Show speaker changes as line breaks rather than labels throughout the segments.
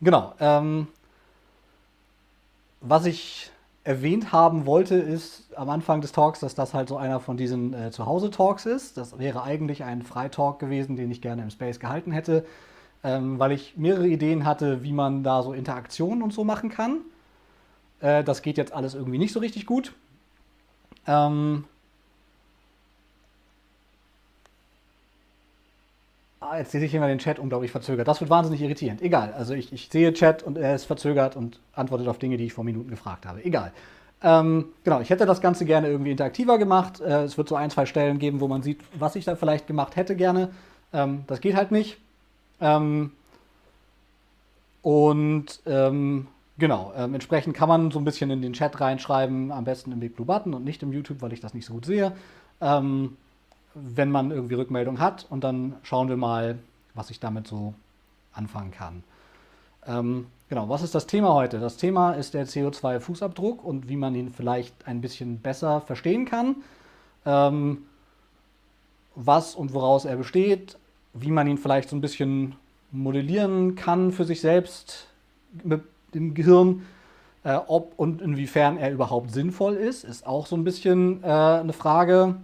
Genau. Was ich erwähnt haben wollte, ist am Anfang des Talks, dass das halt so einer von diesen Zuhause-Talks ist. Das wäre eigentlich ein Freitalk gewesen, den ich gerne im Space gehalten hätte, weil ich mehrere Ideen hatte, wie man da so Interaktionen und so machen kann. Das geht jetzt alles irgendwie nicht so richtig gut. Ähm, Jetzt sehe ich immer den Chat unglaublich verzögert. Das wird wahnsinnig irritierend. Egal. Also ich sehe Chat und er ist verzögert und antwortet auf Dinge, die ich vor Minuten gefragt habe. Egal. Genau, ich hätte das Ganze gerne irgendwie interaktiver gemacht. Es wird so ein, zwei Stellen geben, wo man sieht, was ich da vielleicht gemacht hätte gerne. Das geht halt nicht. Ähm, genau, entsprechend kann man so ein bisschen in den Chat reinschreiben, am besten im Big Blue Button und nicht im YouTube, weil ich das nicht so gut sehe. Ähm, Wenn man irgendwie Rückmeldung hat und dann schauen wir mal, was ich damit so anfangen kann. Genau, was ist das Thema heute? Das Thema ist der CO2-Fußabdruck und wie man ihn vielleicht ein bisschen besser verstehen kann, ähm, was und woraus er besteht, wie man ihn vielleicht so ein bisschen modellieren kann für sich selbst mit dem Gehirn, ob und inwiefern er überhaupt sinnvoll ist auch so ein bisschen eine Frage.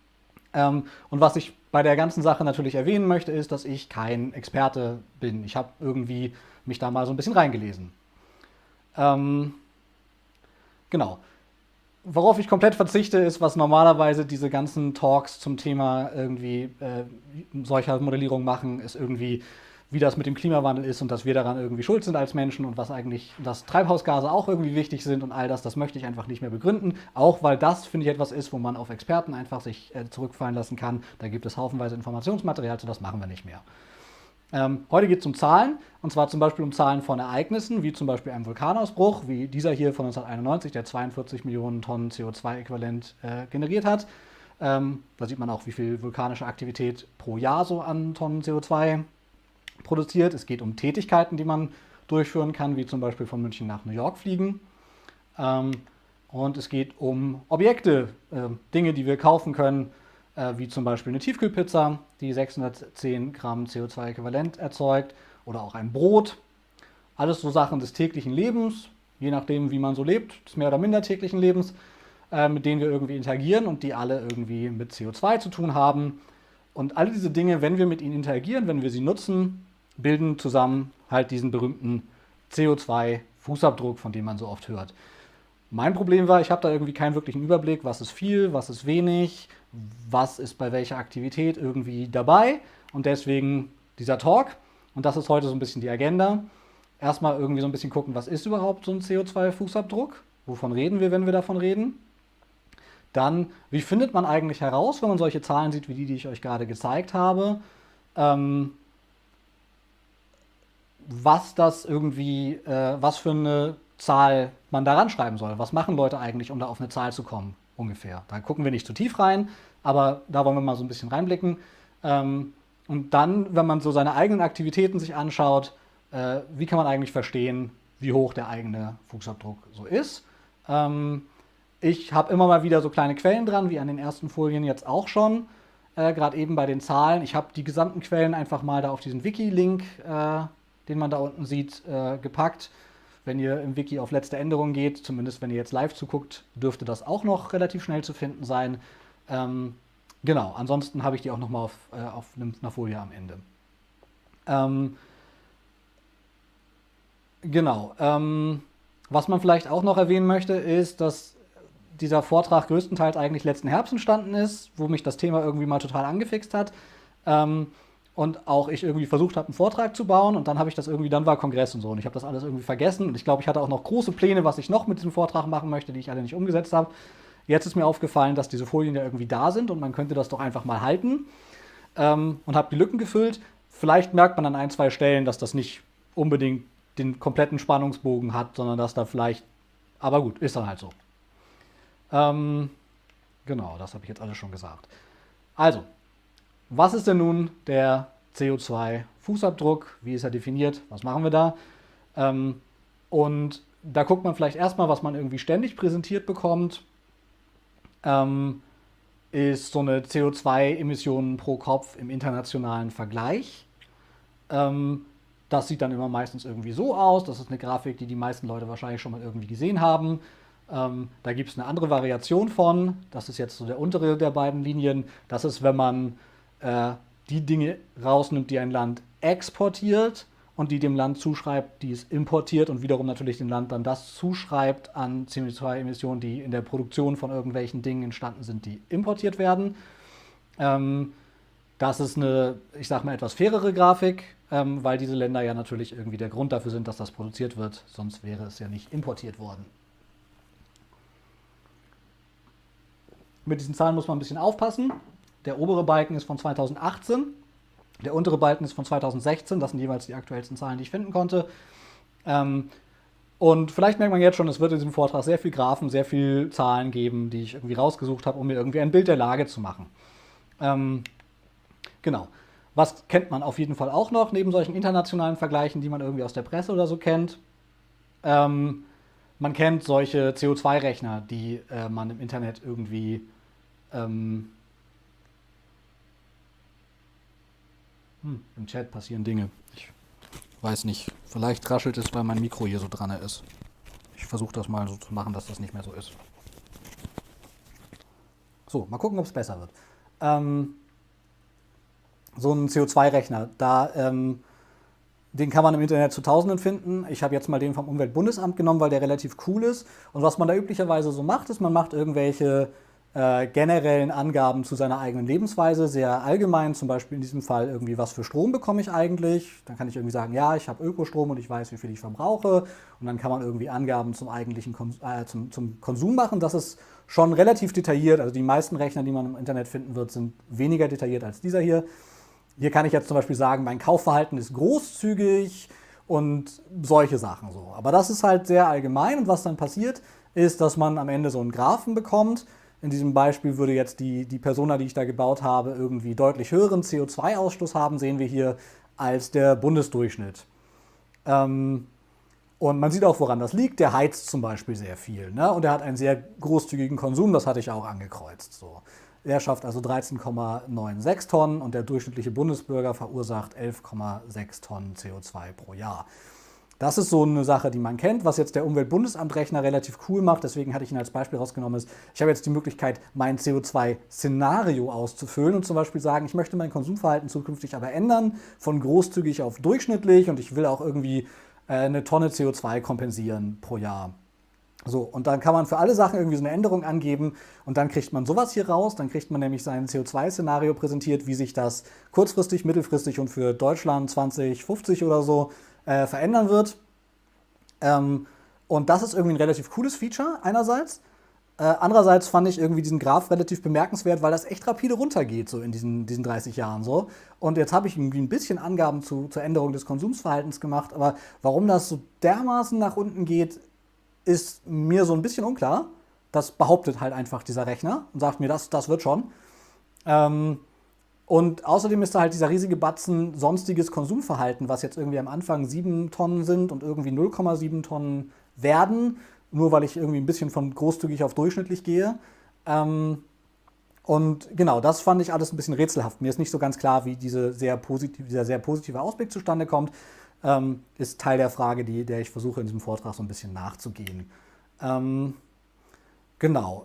Und was ich bei der ganzen Sache natürlich erwähnen möchte, ist, dass ich kein Experte bin. Ich habe irgendwie mich da mal so ein bisschen reingelesen. Ähm, genau. Worauf ich komplett verzichte, ist, was normalerweise diese ganzen Talks zum Thema irgendwie solcher Modellierung machen, ist irgendwie, wie das mit dem Klimawandel ist und dass wir daran irgendwie schuld sind als Menschen und was eigentlich, dass Treibhausgase auch irgendwie wichtig sind und all das, das möchte ich einfach nicht mehr begründen. Auch weil das, finde ich, etwas ist, wo man auf Experten einfach sich zurückfallen lassen kann. Da gibt es haufenweise Informationsmaterial, so das machen wir nicht mehr. Heute geht es um Zahlen, und zwar zum Beispiel um Zahlen von Ereignissen, wie zum Beispiel einem Vulkanausbruch, wie dieser hier von 1991, der 42 Millionen Tonnen CO2-Äquivalent generiert hat. Da sieht man auch, wie viel vulkanische Aktivität pro Jahr so an Tonnen CO2 produziert. Es geht um Tätigkeiten, die man durchführen kann, wie zum Beispiel von München nach New York fliegen. Ähm, und es geht um Objekte, Dinge, die wir kaufen können, wie zum Beispiel eine Tiefkühlpizza, die 610 Gramm CO2-Äquivalent erzeugt, oder auch ein Brot. Alles so Sachen des täglichen Lebens, je nachdem, wie man so lebt, des mehr oder minder täglichen Lebens, mit denen wir irgendwie interagieren und die alle irgendwie mit CO2 zu tun haben. Und all diese Dinge, wenn wir mit ihnen interagieren, wenn wir sie nutzen, bilden zusammen halt diesen berühmten CO2-Fußabdruck, von dem man so oft hört. Mein Problem war, ich habe da irgendwie keinen wirklichen Überblick, was ist viel, was ist wenig, was ist bei welcher Aktivität irgendwie dabei. Und deswegen dieser Talk. Und das ist heute so ein bisschen die Agenda. Erstmal irgendwie so ein bisschen gucken, was ist überhaupt so ein CO2-Fußabdruck? Wovon reden wir, wenn wir davon reden? Dann, wie findet man eigentlich heraus, wenn man solche Zahlen sieht, wie die ich euch gerade gezeigt habe, ähm, was das irgendwie, was für eine Zahl man daran schreiben soll. Was machen Leute eigentlich, um da auf eine Zahl zu kommen, ungefähr. Da gucken wir nicht zu tief rein, aber da wollen wir mal so ein bisschen reinblicken. Und dann, wenn man so seine eigenen Aktivitäten sich anschaut, wie kann man eigentlich verstehen, wie hoch der eigene Fußabdruck so ist. Ich habe immer mal wieder so kleine Quellen dran, wie an den ersten Folien jetzt auch schon. Gerade eben bei den Zahlen. Ich habe die gesamten Quellen einfach mal da auf diesen Wiki-Link, den man da unten sieht, gepackt. Wenn ihr im Wiki auf letzte Änderungen geht, zumindest wenn ihr jetzt live zuguckt, dürfte das auch noch relativ schnell zu finden sein. Genau, ansonsten habe ich die auch nochmal auf einer Folie am Ende. Ähm, genau. Was man vielleicht auch noch erwähnen möchte, ist, dass dieser Vortrag größtenteils eigentlich letzten Herbst entstanden ist, wo mich das Thema irgendwie mal total angefixt hat. Und auch ich irgendwie versucht habe, einen Vortrag zu bauen und dann habe ich das irgendwie, dann war Kongress und so und ich habe das alles irgendwie vergessen und ich glaube, ich hatte auch noch große Pläne, was ich noch mit diesem Vortrag machen möchte, die ich alle nicht umgesetzt habe. Jetzt ist mir aufgefallen, dass diese Folien ja irgendwie da sind und man könnte das doch einfach mal halten, und habe die Lücken gefüllt. Vielleicht merkt man an ein, zwei Stellen, dass das nicht unbedingt den kompletten Spannungsbogen hat, sondern dass da vielleicht, aber gut, ist dann halt so. Ähm, genau, das habe ich jetzt alles schon gesagt. Also, was ist denn nun der CO2-Fußabdruck? Wie ist er definiert? Was machen wir da? Und da guckt man vielleicht erstmal, was man irgendwie ständig präsentiert bekommt, ist so eine CO2-Emissionen pro Kopf im internationalen Vergleich. Das sieht dann immer meistens irgendwie so aus. Das ist eine Grafik, die die meisten Leute wahrscheinlich schon mal irgendwie gesehen haben. Da gibt es eine andere Variation von. Das ist jetzt so der untere der beiden Linien. Das ist, wenn man die Dinge rausnimmt, die ein Land exportiert und die dem Land zuschreibt, die es importiert und wiederum natürlich dem Land dann das zuschreibt an CO2-Emissionen, die in der Produktion von irgendwelchen Dingen entstanden sind, die importiert werden. Das ist eine, ich sag mal, etwas fairere Grafik, weil diese Länder ja natürlich irgendwie der Grund dafür sind, dass das produziert wird, sonst wäre es ja nicht importiert worden. Mit diesen Zahlen muss man ein bisschen aufpassen. Der obere Balken ist von 2018, der untere Balken ist von 2016, das sind jeweils die aktuellsten Zahlen, die ich finden konnte. Und vielleicht merkt man jetzt schon, es wird in diesem Vortrag sehr viel Graphen, sehr viel Zahlen geben, die ich irgendwie rausgesucht habe, um mir irgendwie ein Bild der Lage zu machen. Genau. Was kennt man auf jeden Fall auch noch, neben solchen internationalen Vergleichen, die man irgendwie aus der Presse oder so kennt? Man kennt solche CO2-Rechner, die man im Internet irgendwie im Chat passieren Dinge. Ich weiß nicht. Vielleicht raschelt es, weil mein Mikro hier so dran ist. Ich versuche das mal so zu machen, dass das nicht mehr so ist. So, mal gucken, ob es besser wird. So ein CO2-Rechner, den kann man im Internet zu Tausenden finden. Ich habe jetzt mal den vom Umweltbundesamt genommen, weil der relativ cool ist. Und was man da üblicherweise so macht, ist, man macht irgendwelche generellen Angaben zu seiner eigenen Lebensweise, sehr allgemein, zum Beispiel in diesem Fall irgendwie, was für Strom bekomme ich eigentlich. Dann kann ich irgendwie sagen, ja, ich habe Ökostrom und ich weiß, wie viel ich verbrauche. Und dann kann man irgendwie Angaben zum eigentlichen zum Konsum machen. Das ist schon relativ detailliert. Also die meisten Rechner, die man im Internet finden wird, sind weniger detailliert als dieser hier. Hier kann ich jetzt zum Beispiel sagen, mein Kaufverhalten ist großzügig und solche Sachen so. Aber das ist halt sehr allgemein und was dann passiert, ist, dass man am Ende so einen Graphen bekommt. In diesem Beispiel würde jetzt die Persona, die ich da gebaut habe, irgendwie deutlich höheren CO2-Ausstoß haben, sehen wir hier, als der Bundesdurchschnitt. Und man sieht auch, woran das liegt. Der heizt zum Beispiel sehr viel, ne? Und er hat einen sehr großzügigen Konsum, das hatte ich auch angekreuzt. So. Er schafft also 13,96 Tonnen und der durchschnittliche Bundesbürger verursacht 11,6 Tonnen CO2 pro Jahr. Das ist so eine Sache, die man kennt, was jetzt der Umweltbundesamtrechner relativ cool macht. Deswegen hatte ich ihn als Beispiel rausgenommen. Ich habe jetzt die Möglichkeit, mein CO2-Szenario auszufüllen und zum Beispiel sagen, ich möchte mein Konsumverhalten zukünftig aber ändern, von großzügig auf durchschnittlich und ich will auch irgendwie eine Tonne CO2 kompensieren pro Jahr. So, und dann kann man für alle Sachen irgendwie so eine Änderung angeben und dann kriegt man sowas hier raus. Dann kriegt man nämlich sein CO2-Szenario präsentiert, wie sich das kurzfristig, mittelfristig und für Deutschland 2050 oder so verändern wird. Und das ist irgendwie ein relativ cooles Feature einerseits. Andererseits fand ich irgendwie diesen Graph relativ bemerkenswert, weil das echt rapide runtergeht, so in diesen 30 Jahren so. Und jetzt habe ich irgendwie ein bisschen Angaben zur Änderung des Konsumsverhaltens gemacht, aber warum das so dermaßen nach unten geht, ist mir so ein bisschen unklar. Das behauptet halt einfach dieser Rechner und sagt mir, das wird schon. Und außerdem ist da halt dieser riesige Batzen sonstiges Konsumverhalten, was jetzt irgendwie am Anfang 7 Tonnen sind und irgendwie 0,7 Tonnen werden, nur weil ich irgendwie ein bisschen von großzügig auf durchschnittlich gehe. Und genau, das fand ich alles ein bisschen rätselhaft. Mir ist nicht so ganz klar, wie dieser sehr positive Ausblick zustande kommt. Ist Teil der Frage, der ich versuche in diesem Vortrag so ein bisschen nachzugehen. Genau.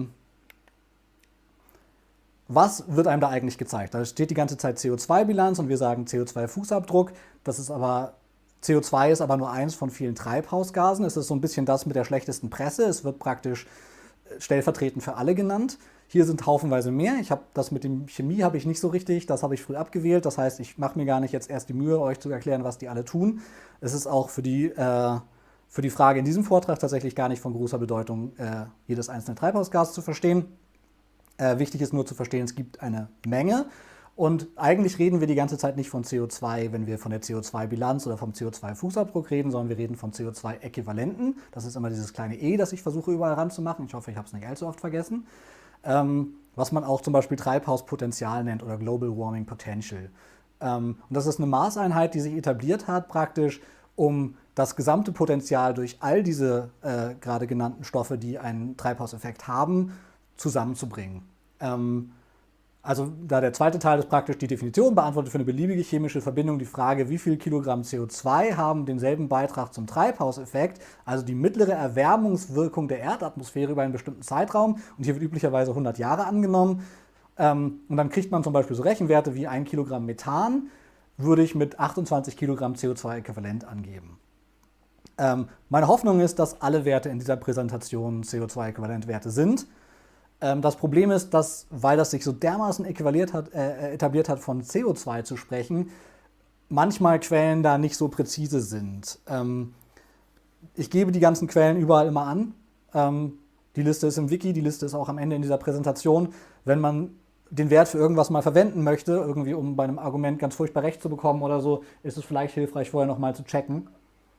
Was wird einem da eigentlich gezeigt? Da steht die ganze Zeit CO2-Bilanz und wir sagen CO2-Fußabdruck. CO2 ist aber nur eins von vielen Treibhausgasen. Es ist so ein bisschen das mit der schlechtesten Presse. Es wird praktisch stellvertretend für alle genannt. Hier sind haufenweise mehr. Das mit dem Chemie habe ich nicht so richtig, das habe ich früh abgewählt. Das heißt, ich mache mir gar nicht jetzt erst die Mühe, euch zu erklären, was die alle tun. Es ist auch für die Frage in diesem Vortrag tatsächlich gar nicht von großer Bedeutung, jedes einzelne Treibhausgas zu verstehen. Wichtig ist nur zu verstehen, es gibt eine Menge. Und eigentlich reden wir die ganze Zeit nicht von CO2, wenn wir von der CO2-Bilanz oder vom CO2-Fußabdruck reden, sondern wir reden von CO2-Äquivalenten. Das ist immer dieses kleine E, das ich versuche überall ranzumachen. Ich hoffe, ich habe es nicht allzu oft vergessen. Was man auch zum Beispiel Treibhauspotenzial nennt oder Global Warming Potential. Und das ist eine Maßeinheit, die sich etabliert hat praktisch, um das gesamte Potenzial durch all diese gerade genannten Stoffe, die einen Treibhauseffekt haben, zusammenzubringen. Also da der zweite Teil ist praktisch die Definition, beantwortet für eine beliebige chemische Verbindung die Frage, wie viel Kilogramm CO2 haben denselben Beitrag zum Treibhauseffekt, also die mittlere Erwärmungswirkung der Erdatmosphäre über einen bestimmten Zeitraum. Und hier wird üblicherweise 100 Jahre angenommen. Und dann kriegt man zum Beispiel so Rechenwerte wie 1 Kilogramm Methan, würde ich mit 28 Kilogramm CO2-Äquivalent angeben. Meine Hoffnung ist, dass alle Werte in dieser Präsentation CO2-Äquivalentwerte sind. Das Problem ist, dass, weil das sich so dermaßen etabliert hat, von CO2 zu sprechen, manchmal Quellen da nicht so präzise sind. Ich gebe die ganzen Quellen überall immer an. Die Liste ist im Wiki, die Liste ist auch am Ende in dieser Präsentation. Wenn man den Wert für irgendwas mal verwenden möchte, irgendwie um bei einem Argument ganz furchtbar recht zu bekommen oder so, ist es vielleicht hilfreich, vorher nochmal zu checken.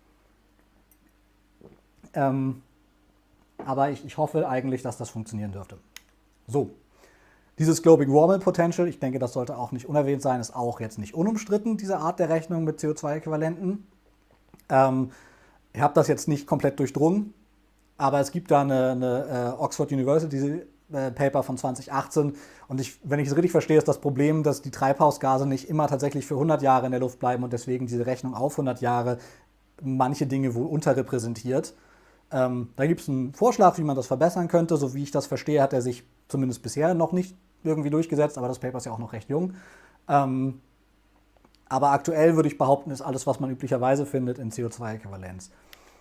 Aber ich hoffe eigentlich, dass das funktionieren dürfte. So, dieses Global Warming Potential, ich denke, das sollte auch nicht unerwähnt sein, ist auch jetzt nicht unumstritten, diese Art der Rechnung mit CO2-Äquivalenten. Ich habe das jetzt nicht komplett durchdrungen, aber es gibt da eine Oxford University Paper von 2018 und wenn ich es richtig verstehe, ist das Problem, dass die Treibhausgase nicht immer tatsächlich für 100 Jahre in der Luft bleiben und deswegen diese Rechnung auf 100 Jahre manche Dinge wohl unterrepräsentiert. Da gibt es einen Vorschlag, wie man das verbessern könnte. So wie ich das verstehe, hat er sich zumindest bisher noch nicht irgendwie durchgesetzt, aber das Paper ist ja auch noch recht jung. Aber aktuell würde ich behaupten, ist alles, was man üblicherweise findet, in CO2-Äquivalenz.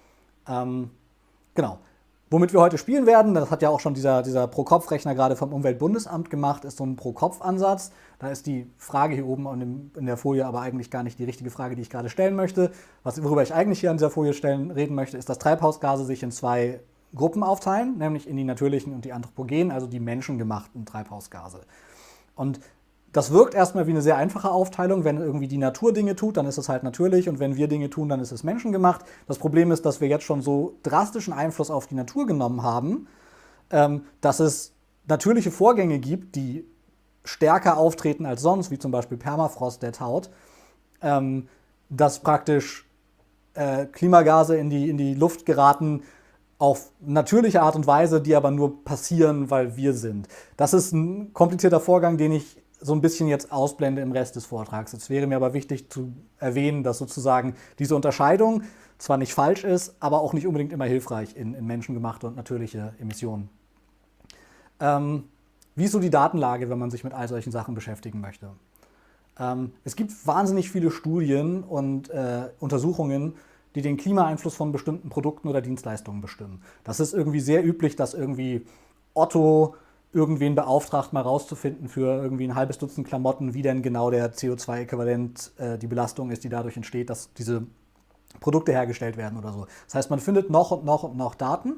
Genau. Womit wir heute spielen werden, das hat ja auch schon dieser Pro-Kopf-Rechner gerade vom Umweltbundesamt gemacht, ist so ein Pro-Kopf-Ansatz. Da ist die Frage hier oben in der Folie aber eigentlich gar nicht die richtige Frage, die ich gerade stellen möchte. Worüber ich eigentlich hier an dieser Folie reden möchte, ist, dass Treibhausgase sich in zwei Gruppen aufteilen, nämlich in die natürlichen und die anthropogenen, also die menschengemachten Treibhausgase. Und das wirkt erstmal wie eine sehr einfache Aufteilung. Wenn irgendwie die Natur Dinge tut, dann ist es halt natürlich und wenn wir Dinge tun, dann ist es menschengemacht. Das Problem ist, dass wir jetzt schon so drastischen Einfluss auf die Natur genommen haben, dass es natürliche Vorgänge gibt, die stärker auftreten als sonst, wie zum Beispiel Permafrost, der taut, dass praktisch Klimagase in die Luft geraten auf natürliche Art und Weise, die aber nur passieren, weil wir sind. Das ist ein komplizierter Vorgang, den ich so ein bisschen jetzt ausblende im Rest des Vortrags. Es wäre mir aber wichtig zu erwähnen, dass sozusagen diese Unterscheidung zwar nicht falsch ist, aber auch nicht unbedingt immer hilfreich in menschengemachte und natürliche Emissionen. Wie ist so die Datenlage, wenn man sich mit all solchen Sachen beschäftigen möchte? Es gibt wahnsinnig viele Studien und Untersuchungen, die den Klimaeinfluss von bestimmten Produkten oder Dienstleistungen bestimmen. Das ist irgendwie sehr üblich, dass irgendwie Otto irgendwen beauftragt, mal rauszufinden für irgendwie ein halbes Dutzend Klamotten, wie denn genau der CO2-Äquivalent die Belastung ist, die dadurch entsteht, dass diese Produkte hergestellt werden oder so. Das heißt, man findet noch und noch und noch Daten.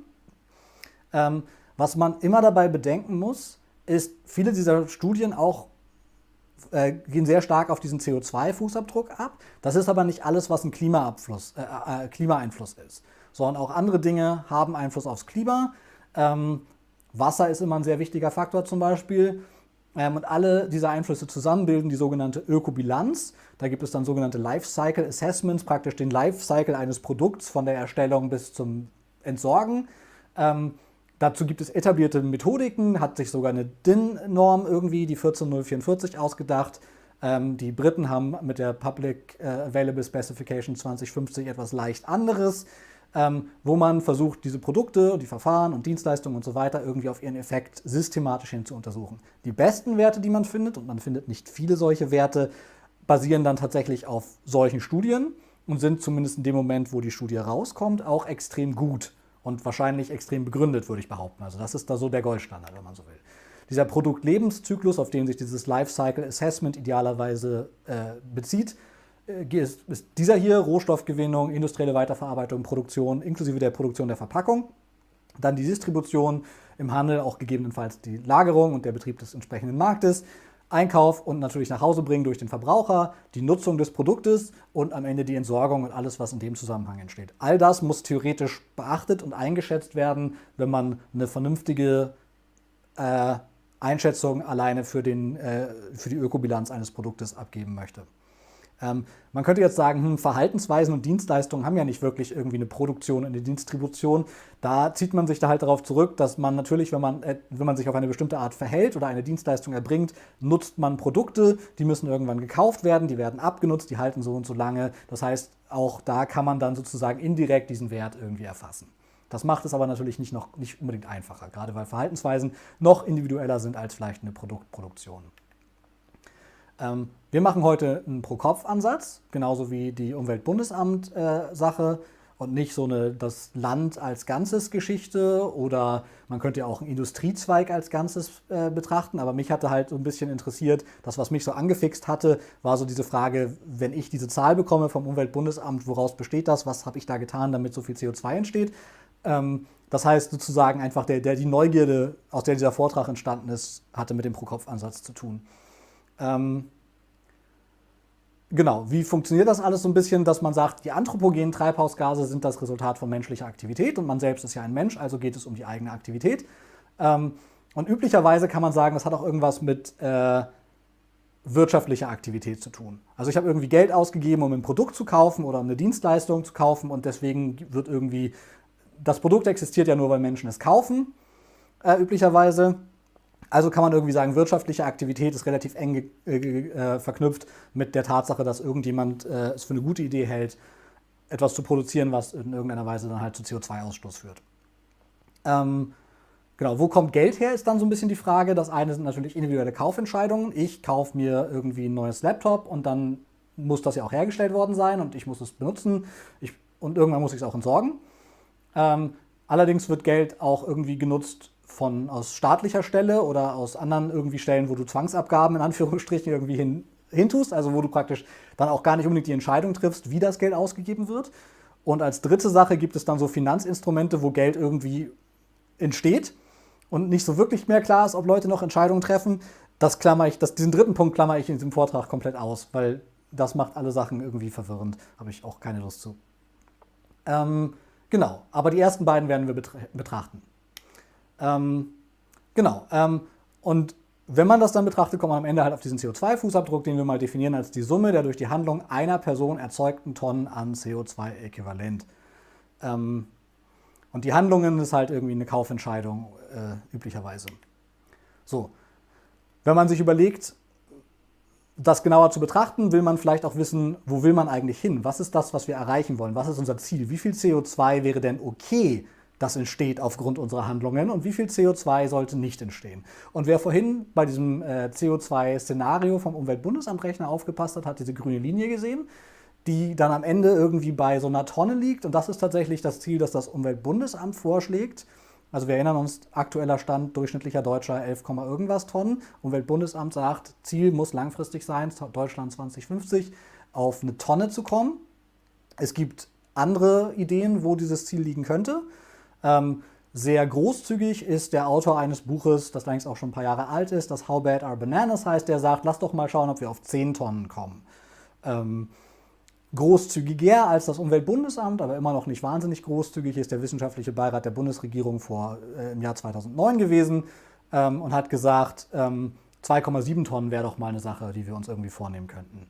Was man immer dabei bedenken muss, ist, viele dieser Studien auch gehen sehr stark auf diesen CO2-Fußabdruck ab. Das ist aber nicht alles, was ein Klimaeinfluss ist, sondern auch andere Dinge haben Einfluss aufs Klima. Wasser ist immer ein sehr wichtiger Faktor zum Beispiel. Und alle diese Einflüsse zusammen bilden die sogenannte Ökobilanz. Da gibt es dann sogenannte Lifecycle Assessments, praktisch den Lifecycle eines Produkts von der Erstellung bis zum Entsorgen. Dazu gibt es etablierte Methodiken, hat sich sogar eine DIN-Norm irgendwie, die 14044, ausgedacht. Die Briten haben mit der Public Available Specification 2050 etwas leicht anderes, wo man versucht, diese Produkte, die Verfahren und Dienstleistungen und so weiter irgendwie auf ihren Effekt systematisch hin zu untersuchen. Die besten Werte, die man findet, und man findet nicht viele solche Werte, basieren dann tatsächlich auf solchen Studien und sind zumindest in dem Moment, wo die Studie rauskommt, auch extrem gut und wahrscheinlich extrem begründet, würde ich behaupten. Also das ist da so der Goldstandard, wenn man so will. Dieser Produktlebenszyklus, auf den sich dieses Lifecycle Assessment idealerweise bezieht, ist dieser hier: Rohstoffgewinnung, industrielle Weiterverarbeitung, Produktion, inklusive der Produktion der Verpackung. Dann die Distribution im Handel, auch gegebenenfalls die Lagerung und der Betrieb des entsprechenden Marktes, Einkauf und natürlich nach Hause bringen durch den Verbraucher, die Nutzung des Produktes und am Ende die Entsorgung und alles, was in dem Zusammenhang entsteht. All das muss theoretisch beachtet und eingeschätzt werden, wenn man eine vernünftige Einschätzung alleine für die Ökobilanz eines Produktes abgeben möchte. Man könnte jetzt sagen, Verhaltensweisen und Dienstleistungen haben ja nicht wirklich irgendwie eine Produktion und eine Distribution. Da zieht man sich da halt darauf zurück, dass man natürlich, wenn man sich auf eine bestimmte Art verhält oder eine Dienstleistung erbringt, nutzt man Produkte, die müssen irgendwann gekauft werden, die werden abgenutzt, die halten so und so lange. Das heißt, auch da kann man dann sozusagen indirekt diesen Wert irgendwie erfassen. Das macht es aber natürlich nicht unbedingt einfacher, gerade weil Verhaltensweisen noch individueller sind als vielleicht eine Produktproduktion. Wir machen heute einen Pro-Kopf-Ansatz, genauso wie die Umweltbundesamt-Sache und nicht so das Land als Ganzes Geschichte, oder man könnte ja auch einen Industriezweig als Ganzes betrachten, aber mich hatte halt so ein bisschen interessiert, das, was mich so angefixt hatte, war so diese Frage, wenn ich diese Zahl bekomme vom Umweltbundesamt, woraus besteht das, was habe ich da getan, damit so viel CO2 entsteht? Das heißt sozusagen einfach, die Neugierde, aus der dieser Vortrag entstanden ist, hatte mit dem Pro-Kopf-Ansatz zu tun. Genau, wie funktioniert das alles so ein bisschen, dass man sagt, die anthropogenen Treibhausgase sind das Resultat von menschlicher Aktivität und man selbst ist ja ein Mensch, also geht es um die eigene Aktivität. Und üblicherweise kann man sagen, das hat auch irgendwas mit wirtschaftlicher Aktivität zu tun. Also ich habe irgendwie Geld ausgegeben, um ein Produkt zu kaufen oder um eine Dienstleistung zu kaufen, und deswegen wird irgendwie, das Produkt existiert ja nur, weil Menschen es kaufen, üblicherweise. Also kann man irgendwie sagen, wirtschaftliche Aktivität ist relativ eng verknüpft mit der Tatsache, dass irgendjemand es für eine gute Idee hält, etwas zu produzieren, was in irgendeiner Weise dann halt zu CO2-Ausstoß führt. Genau, wo kommt Geld her, ist dann so ein bisschen die Frage. Das eine sind natürlich individuelle Kaufentscheidungen. Ich kaufe mir irgendwie ein neues Laptop und dann muss das ja auch hergestellt worden sein und ich muss es benutzen und irgendwann muss ich es auch entsorgen. Allerdings wird Geld auch irgendwie genutzt aus staatlicher Stelle oder aus anderen irgendwie Stellen, wo du Zwangsabgaben in Anführungsstrichen irgendwie hintust, also wo du praktisch dann auch gar nicht unbedingt die Entscheidung triffst, wie das Geld ausgegeben wird. Und als dritte Sache gibt es dann so Finanzinstrumente, wo Geld irgendwie entsteht und nicht so wirklich mehr klar ist, ob Leute noch Entscheidungen treffen. Diesen dritten Punkt klammer ich in diesem Vortrag komplett aus, weil das macht alle Sachen irgendwie verwirrend. Habe ich auch keine Lust zu. Genau, aber die ersten beiden werden wir betrachten. Genau. Und wenn man das dann betrachtet, kommt man am Ende halt auf diesen CO2-Fußabdruck, den wir mal definieren als die Summe der durch die Handlung einer Person erzeugten Tonnen an CO2-Äquivalent. Und die Handlungen ist halt irgendwie eine Kaufentscheidung üblicherweise. So, wenn man sich überlegt, das genauer zu betrachten, will man vielleicht auch wissen, wo will man eigentlich hin? Was ist das, was wir erreichen wollen? Was ist unser Ziel? Wie viel CO2 wäre denn okay, das entsteht aufgrund unserer Handlungen, und wie viel CO2 sollte nicht entstehen? Und wer vorhin bei diesem CO2-Szenario vom Umweltbundesamtrechner aufgepasst hat, hat diese grüne Linie gesehen, die dann am Ende irgendwie bei so einer Tonne liegt, und das ist tatsächlich das Ziel, das das Umweltbundesamt vorschlägt. Also wir erinnern uns, aktueller Stand, durchschnittlicher Deutscher 11, irgendwas Tonnen. Umweltbundesamt sagt, Ziel muss langfristig sein, Deutschland 2050, auf eine Tonne zu kommen. Es gibt andere Ideen, wo dieses Ziel liegen könnte. Sehr großzügig ist der Autor eines Buches, das längst auch schon ein paar Jahre alt ist, das How Bad Are Bananas heißt, der sagt, lass doch mal schauen, ob wir auf 10 Tonnen kommen. Großzügiger als das Umweltbundesamt, aber immer noch nicht wahnsinnig großzügig, ist der Wissenschaftliche Beirat der Bundesregierung im Jahr 2009 gewesen und hat gesagt, 2,7 Tonnen wäre doch mal eine Sache, die wir uns irgendwie vornehmen könnten.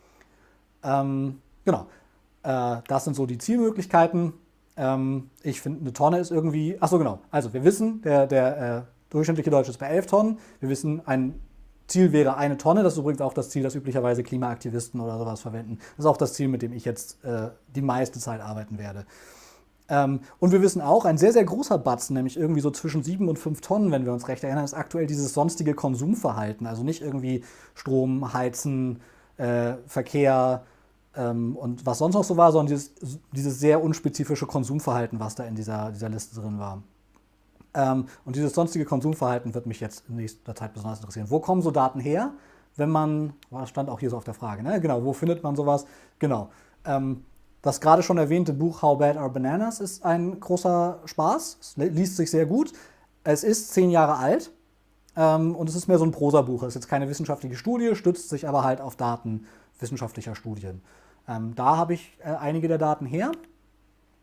Genau, das sind so die Zielmöglichkeiten. Ich finde, eine Tonne ist irgendwie, achso genau, also wir wissen, der durchschnittliche Deutsche ist bei 11 Tonnen, wir wissen, ein Ziel wäre eine Tonne, das ist übrigens auch das Ziel, das üblicherweise Klimaaktivisten oder sowas verwenden. Das ist auch das Ziel, mit dem ich jetzt die meiste Zeit arbeiten werde. Und wir wissen auch, ein sehr, sehr großer Batzen, nämlich irgendwie so zwischen 7 und 5 Tonnen, wenn wir uns recht erinnern, ist aktuell dieses sonstige Konsumverhalten. Also nicht irgendwie Strom, Heizen, Verkehr und was sonst noch so war, sondern dieses sehr unspezifische Konsumverhalten, was da in dieser Liste drin war. Und dieses sonstige Konsumverhalten wird mich jetzt in nächster Zeit besonders interessieren. Wo kommen so Daten her, wenn man, das stand auch hier so auf der Frage, ne? Genau, wo findet man sowas? Genau. Das gerade schon erwähnte Buch How Bad Are Bananas ist ein großer Spaß. Es liest sich sehr gut. Es ist 10 Jahre alt und es ist mehr so ein Prosabuch. Es ist jetzt keine wissenschaftliche Studie, stützt sich aber halt auf Daten wissenschaftlicher Studien. Da habe ich einige der Daten her.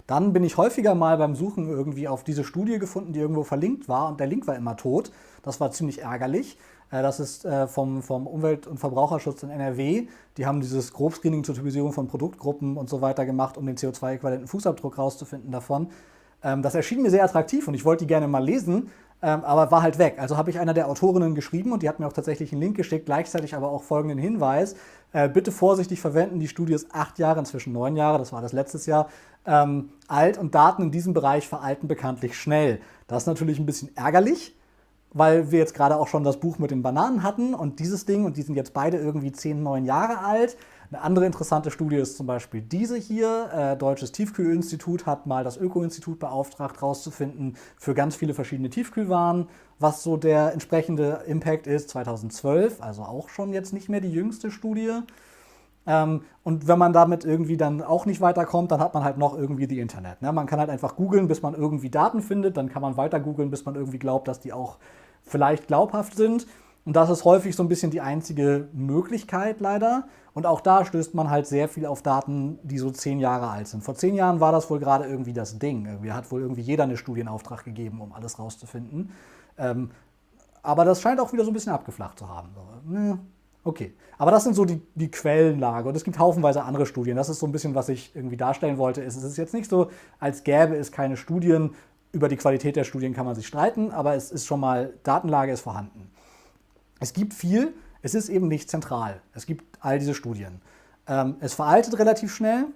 Dann bin ich häufiger mal beim Suchen irgendwie auf diese Studie gefunden, die irgendwo verlinkt war und der Link war immer tot. Das war ziemlich ärgerlich. Das ist vom Umwelt- und Verbraucherschutz in NRW. Die haben dieses Grobscreening zur Typisierung von Produktgruppen und so weiter gemacht, um den CO2-äquivalenten Fußabdruck rauszufinden davon. Das erschien mir sehr attraktiv und ich wollte die gerne mal lesen, aber war halt weg. Also habe ich einer der Autorinnen geschrieben und die hat mir auch tatsächlich einen Link geschickt, gleichzeitig aber auch folgenden Hinweis. Bitte vorsichtig verwenden, die Studie ist 8 Jahre, inzwischen 9 Jahre, das war das letztes Jahr, alt und Daten in diesem Bereich veralten bekanntlich schnell. Das ist natürlich ein bisschen ärgerlich, weil wir jetzt gerade auch schon das Buch mit den Bananen hatten und dieses Ding und die sind jetzt beide irgendwie 10, 9 Jahre alt. Eine andere interessante Studie ist zum Beispiel diese hier. Deutsches Tiefkühlinstitut hat mal das Öko-Institut beauftragt, herauszufinden für ganz viele verschiedene Tiefkühlwaren, was so der entsprechende Impact ist, 2012, also auch schon jetzt nicht mehr die jüngste Studie. Und wenn man damit irgendwie dann auch nicht weiterkommt, dann hat man halt noch irgendwie die Internet. Ne? Man kann halt einfach googeln, bis man irgendwie Daten findet, dann kann man weiter googeln, bis man irgendwie glaubt, dass die auch vielleicht glaubhaft sind. Und das ist häufig so ein bisschen die einzige Möglichkeit leider. Und auch da stößt man halt sehr viel auf Daten, die so 10 Jahre alt sind. Vor 10 Jahren war das wohl gerade irgendwie das Ding. Irgendwie hat wohl irgendwie jeder eine Studienauftrag gegeben, um alles rauszufinden. Aber das scheint auch wieder so ein bisschen abgeflacht zu haben. Okay, aber das sind so die Quellenlage und es gibt haufenweise andere Studien. Das ist so ein bisschen, was ich irgendwie darstellen wollte. Es ist jetzt nicht so, als gäbe es keine Studien. Über die Qualität der Studien kann man sich streiten, aber es ist schon mal, Datenlage ist vorhanden. Es gibt viel, es ist eben nicht zentral. Es gibt all diese Studien. Es veraltet relativ schnell.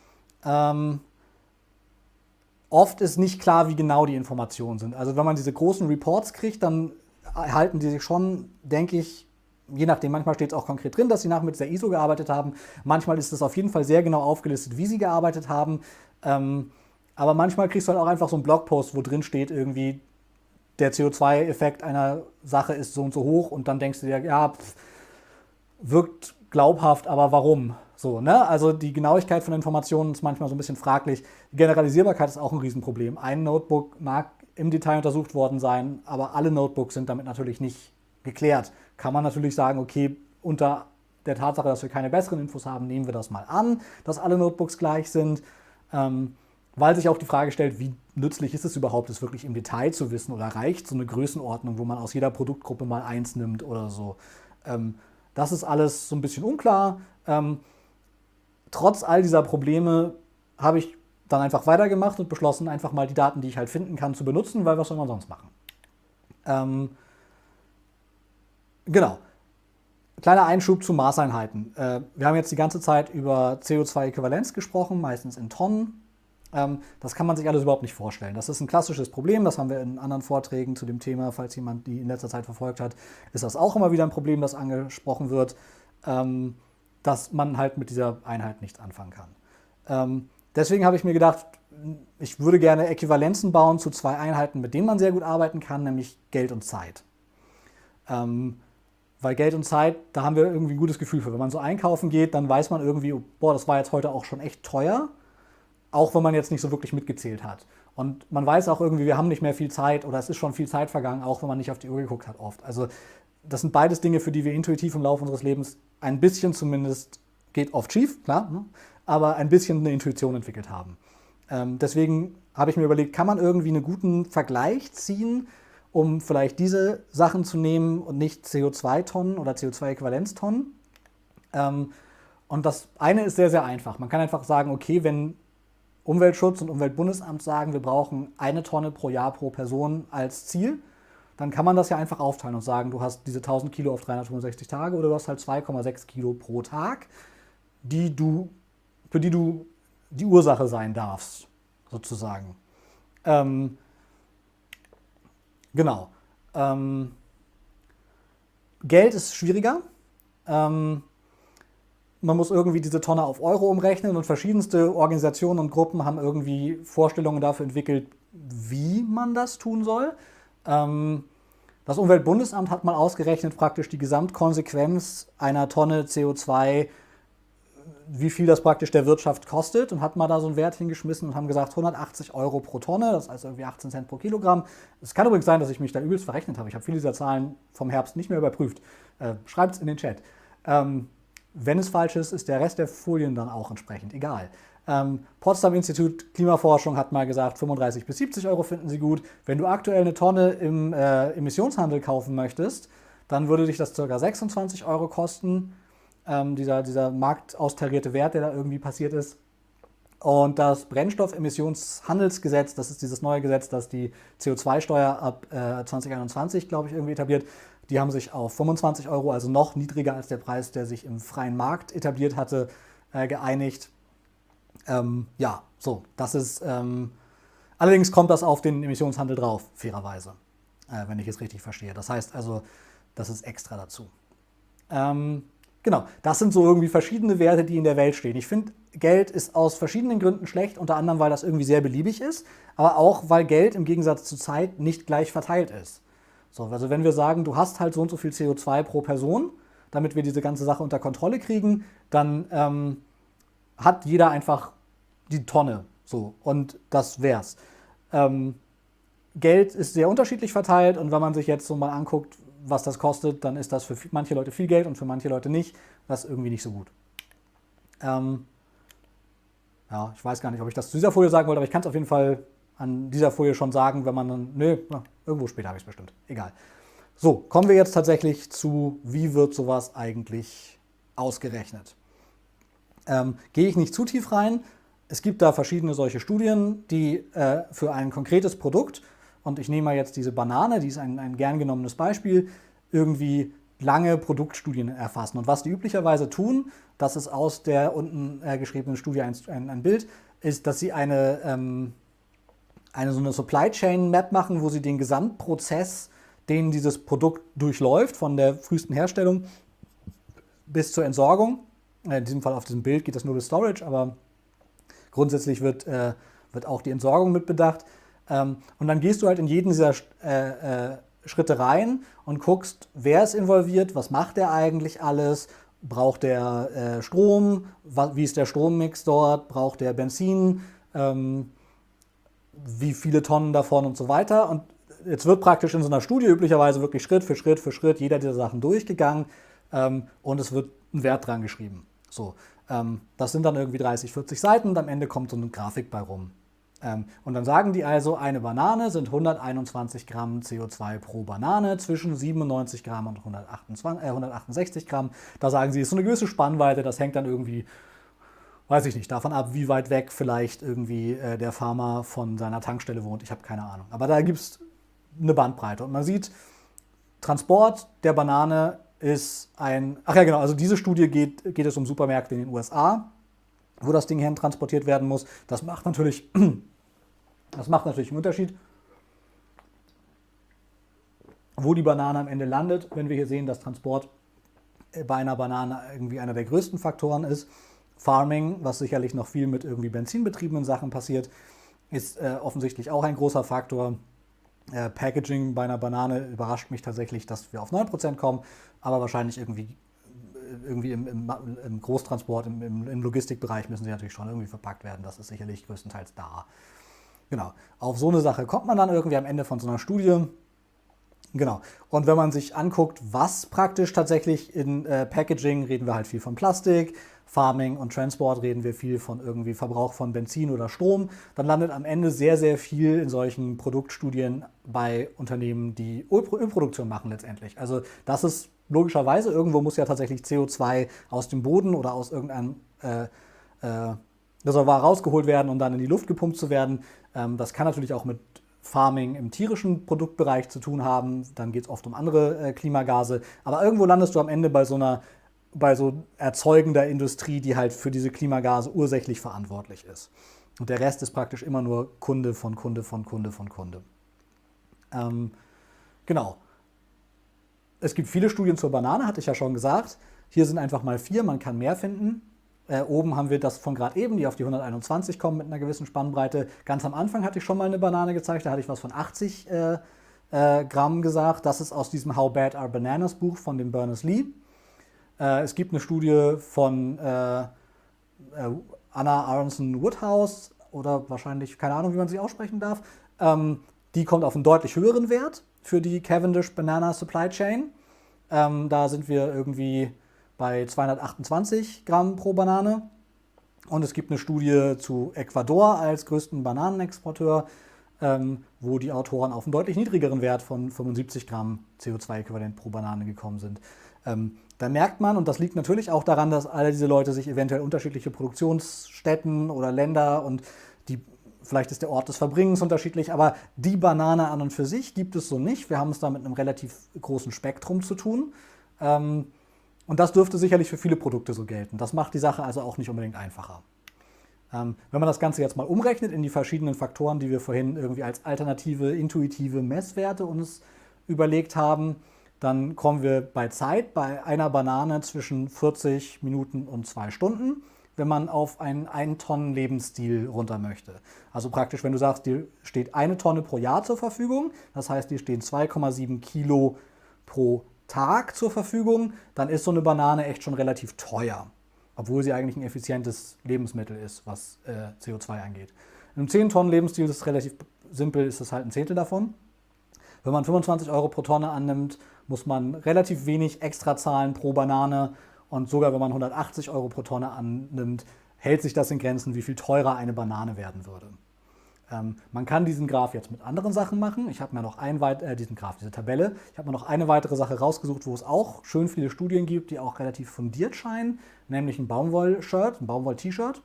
Oft ist nicht klar, wie genau die Informationen sind. Also wenn man diese großen Reports kriegt, dann erhalten die sich schon, denke ich, je nachdem, manchmal steht es auch konkret drin, dass sie mit der ISO gearbeitet haben. Manchmal ist es auf jeden Fall sehr genau aufgelistet, wie sie gearbeitet haben. Aber manchmal kriegst du halt auch einfach so einen Blogpost, wo drin steht irgendwie, der CO2-Effekt einer Sache ist so und so hoch und dann denkst du dir, ja, wirkt glaubhaft, aber warum? So, ne? Also die Genauigkeit von Informationen ist manchmal so ein bisschen fraglich. Die Generalisierbarkeit ist auch ein Riesenproblem. Ein Notebook mag im Detail untersucht worden sein, aber alle Notebooks sind damit natürlich nicht geklärt. Kann man natürlich sagen, okay, unter der Tatsache, dass wir keine besseren Infos haben, nehmen wir das mal an, dass alle Notebooks gleich sind. Weil sich auch die Frage stellt, wie nützlich ist es überhaupt, es wirklich im Detail zu wissen oder reicht so eine Größenordnung, wo man aus jeder Produktgruppe mal eins nimmt oder so. Das ist alles so ein bisschen unklar. Trotz all dieser Probleme habe ich dann einfach weitergemacht und beschlossen, einfach mal die Daten, die ich halt finden kann, zu benutzen, weil was soll man sonst machen? Genau. Kleiner Einschub zu Maßeinheiten. Wir haben jetzt die ganze Zeit über CO2-Äquivalenz gesprochen, meistens in Tonnen. Das kann man sich alles überhaupt nicht vorstellen. Das ist ein klassisches Problem, das haben wir in anderen Vorträgen zu dem Thema, falls jemand die in letzter Zeit verfolgt hat, ist das auch immer wieder ein Problem, das angesprochen wird, dass man halt mit dieser Einheit nichts anfangen kann. Deswegen habe ich mir gedacht, ich würde gerne Äquivalenzen bauen zu 2 Einheiten, mit denen man sehr gut arbeiten kann, nämlich Geld und Zeit. Weil Geld und Zeit, da haben wir irgendwie ein gutes Gefühl für. Wenn man so einkaufen geht, dann weiß man irgendwie, boah, das war jetzt heute auch schon echt teuer. Auch wenn man jetzt nicht so wirklich mitgezählt hat. Und man weiß auch irgendwie, wir haben nicht mehr viel Zeit oder es ist schon viel Zeit vergangen, auch wenn man nicht auf die Uhr geguckt hat oft. Also das sind beides Dinge, für die wir intuitiv im Laufe unseres Lebens ein bisschen zumindest, geht oft schief, klar, ne? Aber ein bisschen eine Intuition entwickelt haben. Deswegen habe ich mir überlegt, kann man irgendwie einen guten Vergleich ziehen, um vielleicht diese Sachen zu nehmen und nicht CO2-Tonnen oder CO2-Äquivalenztonnen. Und das eine ist sehr, sehr einfach. Man kann einfach sagen, okay, wenn Umweltschutz und Umweltbundesamt sagen, wir brauchen 1 Tonne pro Jahr pro Person als Ziel, dann kann man das ja einfach aufteilen und sagen, du hast diese 1000 Kilo auf 365 Tage oder du hast halt 2,6 Kilo pro Tag, für die du die Ursache sein darfst, sozusagen. Genau. Geld ist schwieriger. Man muss irgendwie diese Tonne auf Euro umrechnen und verschiedenste Organisationen und Gruppen haben irgendwie Vorstellungen dafür entwickelt, wie man das tun soll. Das Umweltbundesamt hat mal ausgerechnet praktisch die Gesamtkonsequenz einer Tonne CO2, wie viel das praktisch der Wirtschaft kostet und hat mal da so einen Wert hingeschmissen und haben gesagt 180 Euro pro Tonne, das heißt irgendwie 18 Cent pro Kilogramm. Es kann übrigens sein, dass ich mich da übelst verrechnet habe. Ich habe viele dieser Zahlen vom Herbst nicht mehr überprüft. Schreibt es in den Chat. Wenn es falsch ist, ist der Rest der Folien dann auch entsprechend egal. Potsdam Institut Klimaforschung hat mal gesagt, 35 bis 70 Euro finden sie gut. Wenn du aktuell eine Tonne im Emissionshandel kaufen möchtest, dann würde dich das ca. 26 Euro kosten. Dieser marktaustarierte Wert, der da irgendwie passiert ist. Und das Brennstoffemissionshandelsgesetz, das ist dieses neue Gesetz, das die CO2-Steuer ab 2021, glaube ich, irgendwie etabliert. Die haben sich auf 25 Euro, also noch niedriger als der Preis, der sich im freien Markt etabliert hatte, geeinigt. Ja, so, das ist, allerdings kommt das auf den Emissionshandel drauf, fairerweise, wenn ich es richtig verstehe. Das heißt also, das ist extra dazu. Genau, das sind so irgendwie verschiedene Werte, die in der Welt stehen. Ich finde, Geld ist aus verschiedenen Gründen schlecht, unter anderem, weil das irgendwie sehr beliebig ist, aber auch, weil Geld im Gegensatz zu Zeit nicht gleich verteilt ist. So, also wenn wir sagen, du hast halt so und so viel CO2 pro Person, damit wir diese ganze Sache unter Kontrolle kriegen, dann hat jeder einfach die Tonne. So, und das wär's. Geld ist sehr unterschiedlich verteilt und wenn man sich jetzt so mal anguckt, was das kostet, dann ist das für manche Leute viel Geld und für manche Leute nicht. Das ist irgendwie nicht so gut. Ja, ich weiß gar nicht, ob ich das zu dieser Folie sagen wollte, aber ich kann es auf jeden Fall an dieser Folie schon sagen, wenn man dann, nö, irgendwo später habe ich es bestimmt. Egal. So, kommen wir jetzt tatsächlich zu, wie wird sowas eigentlich ausgerechnet. Gehe ich nicht zu tief rein. Es gibt da verschiedene solche Studien, die für ein konkretes Produkt, und ich nehme mal jetzt diese Banane, die ist ein gern genommenes Beispiel, irgendwie lange Produktstudien erfassen. Und was die üblicherweise tun, das ist aus der unten geschriebenen Studie ein Bild, ist, dass sie eine so eine Supply Chain Map machen, wo sie den Gesamtprozess, den dieses Produkt durchläuft, von der frühesten Herstellung bis zur Entsorgung. In diesem Fall auf diesem Bild geht das nur bis Storage, aber grundsätzlich wird auch die Entsorgung mit bedacht. Und dann gehst du halt in jeden dieser Schritte rein und guckst, wer ist involviert, was macht der eigentlich alles, braucht der Strom, wie ist der Strommix dort, braucht der Benzin, wie viele Tonnen davon und so weiter. Und jetzt wird praktisch in so einer Studie üblicherweise wirklich Schritt für Schritt für Schritt jeder dieser Sachen durchgegangen und es wird ein Wert dran geschrieben. So, das sind dann irgendwie 30, 40 Seiten und am Ende kommt so eine Grafik bei rum. Und dann sagen die also, eine Banane sind 121 Gramm CO2 pro Banane, zwischen 97 Gramm und 168 Gramm. Da sagen sie, ist so eine gewisse Spannweite, das hängt dann irgendwie, weiß ich nicht, davon ab, wie weit weg vielleicht irgendwie der Farmer von seiner Tankstelle wohnt. Ich habe keine Ahnung. Aber da gibt es eine Bandbreite. Und man sieht, Transport der Banane ist ach ja genau, also diese Studie geht es um Supermärkte in den USA, wo das Ding hin transportiert werden muss. Das macht natürlich einen Unterschied, wo die Banane am Ende landet. Wenn wir hier sehen, dass Transport bei einer Banane irgendwie einer der größten Faktoren ist. Farming, was sicherlich noch viel mit irgendwie benzinbetriebenen Sachen passiert, ist offensichtlich auch ein großer Faktor. Packaging bei einer Banane überrascht mich tatsächlich, dass wir auf 9% kommen, aber wahrscheinlich irgendwie im Großtransport, im Logistikbereich müssen sie natürlich schon irgendwie verpackt werden. Das ist sicherlich größtenteils da. Genau, auf so eine Sache kommt man dann irgendwie am Ende von so einer Studie. Genau, und wenn man sich anguckt, was praktisch tatsächlich in Packaging, reden wir halt viel von Plastik, Farming und Transport reden wir viel von irgendwie Verbrauch von Benzin oder Strom, dann landet am Ende sehr, sehr viel in solchen Produktstudien bei Unternehmen, die Ölproduktion machen letztendlich. Also das ist logischerweise, irgendwo muss ja tatsächlich CO2 aus dem Boden oder aus irgendeinem Reservoir rausgeholt werden und dann in die Luft gepumpt zu werden. Das kann natürlich auch mit Farming im tierischen Produktbereich zu tun haben, dann geht es oft um andere Klimagase, aber irgendwo landest du am Ende bei so erzeugender Industrie, die halt für diese Klimagase ursächlich verantwortlich ist. Und der Rest ist praktisch immer nur Kunde von Kunde von Kunde von Kunde. Genau. Es gibt viele Studien zur Banane, hatte ich ja schon gesagt. Hier sind einfach mal 4, man kann mehr finden. Oben haben wir das von gerade eben, die auf die 121 kommen mit einer gewissen Spannbreite. Ganz am Anfang hatte ich schon mal eine Banane gezeigt, da hatte ich was von 80 Gramm gesagt. Das ist aus diesem How Bad Are Bananas Buch von dem Berners-Lee. Es gibt eine Studie von Anna Aronson Woodhouse oder wahrscheinlich, keine Ahnung, wie man sie aussprechen darf. Die kommt auf einen deutlich höheren Wert für die Cavendish Banana Supply Chain. Da sind wir irgendwie bei 228 Gramm pro Banane. Und es gibt eine Studie zu Ecuador als größten Bananenexporteur, wo die Autoren auf einen deutlich niedrigeren Wert von 75 Gramm CO2-Äquivalent pro Banane gekommen sind. Da merkt man, und das liegt natürlich auch daran, dass alle diese Leute sich eventuell unterschiedliche Produktionsstätten oder Länder und vielleicht ist der Ort des Verbringens unterschiedlich, aber die Banane an und für sich gibt es so nicht. Wir haben es da mit einem relativ großen Spektrum zu tun. Und das dürfte sicherlich für viele Produkte so gelten. Das macht die Sache also auch nicht unbedingt einfacher. Wenn man das Ganze jetzt mal umrechnet in die verschiedenen Faktoren, die wir vorhin irgendwie als alternative, intuitive Messwerte uns überlegt haben, dann kommen wir bei Zeit bei einer Banane zwischen 40 Minuten und 2 Stunden, wenn man auf einen 1-Tonnen-Lebensstil runter möchte. Also praktisch, wenn du sagst, dir steht 1 Tonne pro Jahr zur Verfügung, das heißt, dir stehen 2,7 Kilo pro Tag zur Verfügung, dann ist so eine Banane echt schon relativ teuer. Obwohl sie eigentlich ein effizientes Lebensmittel ist, was CO2 angeht. In einem 10-Tonnen-Lebensstil ist es relativ simpel, ist es halt ein Zehntel davon. Wenn man 25 Euro pro Tonne annimmt, muss man relativ wenig extra zahlen pro Banane. Und sogar wenn man 180 Euro pro Tonne annimmt, hält sich das in Grenzen, wie viel teurer eine Banane werden würde. Man kann diesen Graph jetzt mit anderen Sachen machen. Ich habe mir noch diese Tabelle. Ich habe mir noch eine weitere Sache rausgesucht, wo es auch schön viele Studien gibt, die auch relativ fundiert scheinen, nämlich ein Baumwoll-Shirt, ein Baumwoll-T-Shirt.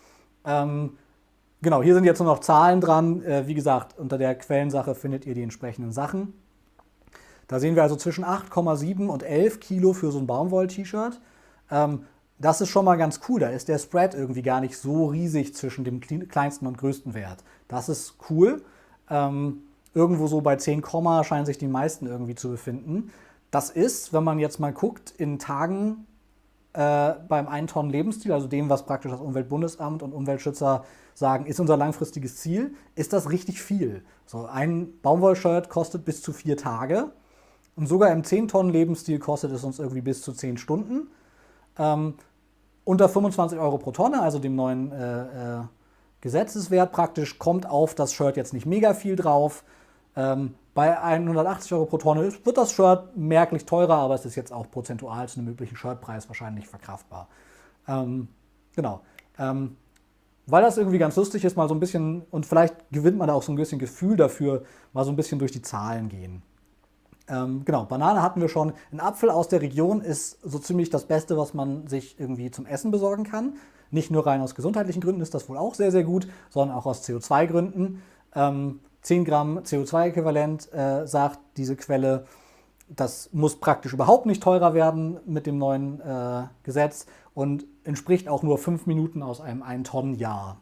Genau, hier sind jetzt nur noch Zahlen dran. Wie gesagt, unter der Quellensache findet ihr die entsprechenden Sachen. Da sehen wir also zwischen 8,7 und 11 Kilo für so ein Baumwoll-T-Shirt. Das ist schon mal ganz cool. Da ist der Spread irgendwie gar nicht so riesig zwischen dem kleinsten und größten Wert. Das ist cool. Irgendwo so bei 10, scheinen sich die meisten irgendwie zu befinden. Das ist, wenn man jetzt mal guckt, in Tagen beim 1-Tonnen-Lebensstil, also dem, was praktisch das Umweltbundesamt und Umweltschützer sagen, ist unser langfristiges Ziel, ist das richtig viel. So ein Baumwollshirt kostet bis zu 4 Tage. Und sogar im 10-Tonnen-Lebensstil kostet es uns irgendwie bis zu 10 Stunden. Unter 25 Euro pro Tonne, also dem neuen Gesetzeswert praktisch, kommt auf das Shirt jetzt nicht mega viel drauf. Bei 180 Euro pro Tonne wird das Shirt merklich teurer, aber es ist jetzt auch prozentual zu einem üblichen Shirtpreis wahrscheinlich verkraftbar. Genau. Weil das irgendwie ganz lustig ist, mal so ein bisschen, und vielleicht gewinnt man da auch so ein bisschen Gefühl dafür, mal so ein bisschen durch die Zahlen gehen. Genau, Banane hatten wir schon. Ein Apfel aus der Region ist so ziemlich das Beste, was man sich irgendwie zum Essen besorgen kann. Nicht nur rein aus gesundheitlichen Gründen ist das wohl auch sehr, sehr gut, sondern auch aus CO2-Gründen. 10 Gramm CO2-Äquivalent, sagt diese Quelle. Das muss praktisch überhaupt nicht teurer werden mit dem neuen Gesetz und entspricht auch nur 5 Minuten aus einem 1-Tonnen-Jahr.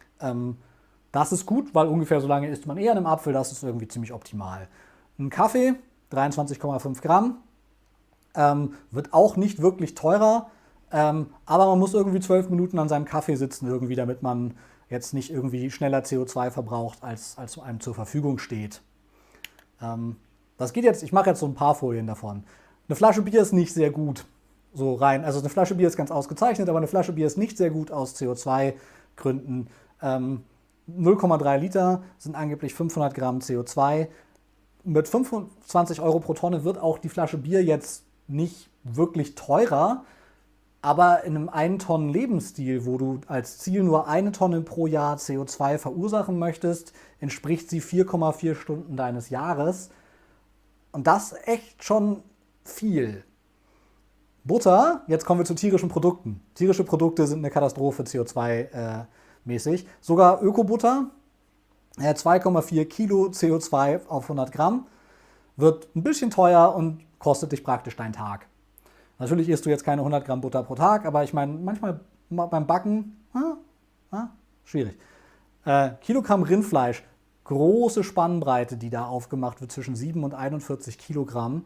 Das ist gut, weil ungefähr so lange isst man eher einen Apfel, das ist irgendwie ziemlich optimal. Ein Kaffee, 23,5 Gramm, wird auch nicht wirklich teurer, aber man muss irgendwie 12 Minuten an seinem Kaffee sitzen, irgendwie, damit man jetzt nicht irgendwie schneller CO2 verbraucht, als einem zur Verfügung steht. Das geht jetzt, ich mache jetzt so ein paar Folien davon. Eine Flasche Bier ist nicht sehr gut, so rein. Also eine Flasche Bier ist ganz ausgezeichnet, aber eine Flasche Bier ist nicht sehr gut aus CO2-Gründen. 0,3 Liter sind angeblich 500 Gramm CO2. Mit 25 Euro pro Tonne wird auch die Flasche Bier jetzt nicht wirklich teurer, aber in einem 1-Tonnen-Lebensstil, wo du als Ziel nur 1 Tonne pro Jahr CO2 verursachen möchtest, entspricht sie 4,4 Stunden deines Jahres. Und das echt schon viel. Butter, jetzt kommen wir zu tierischen Produkten. Tierische Produkte sind eine Katastrophe CO2-mäßig. Sogar Ökobutter, 2,4 Kilo CO2 auf 100 Gramm, wird ein bisschen teuer und kostet dich praktisch deinen Tag. Natürlich isst du jetzt keine 100 Gramm Butter pro Tag, aber ich meine, manchmal beim Backen, schwierig. Kilogramm Rindfleisch, große Spannbreite, die da aufgemacht wird zwischen 7 und 41 Kilogramm.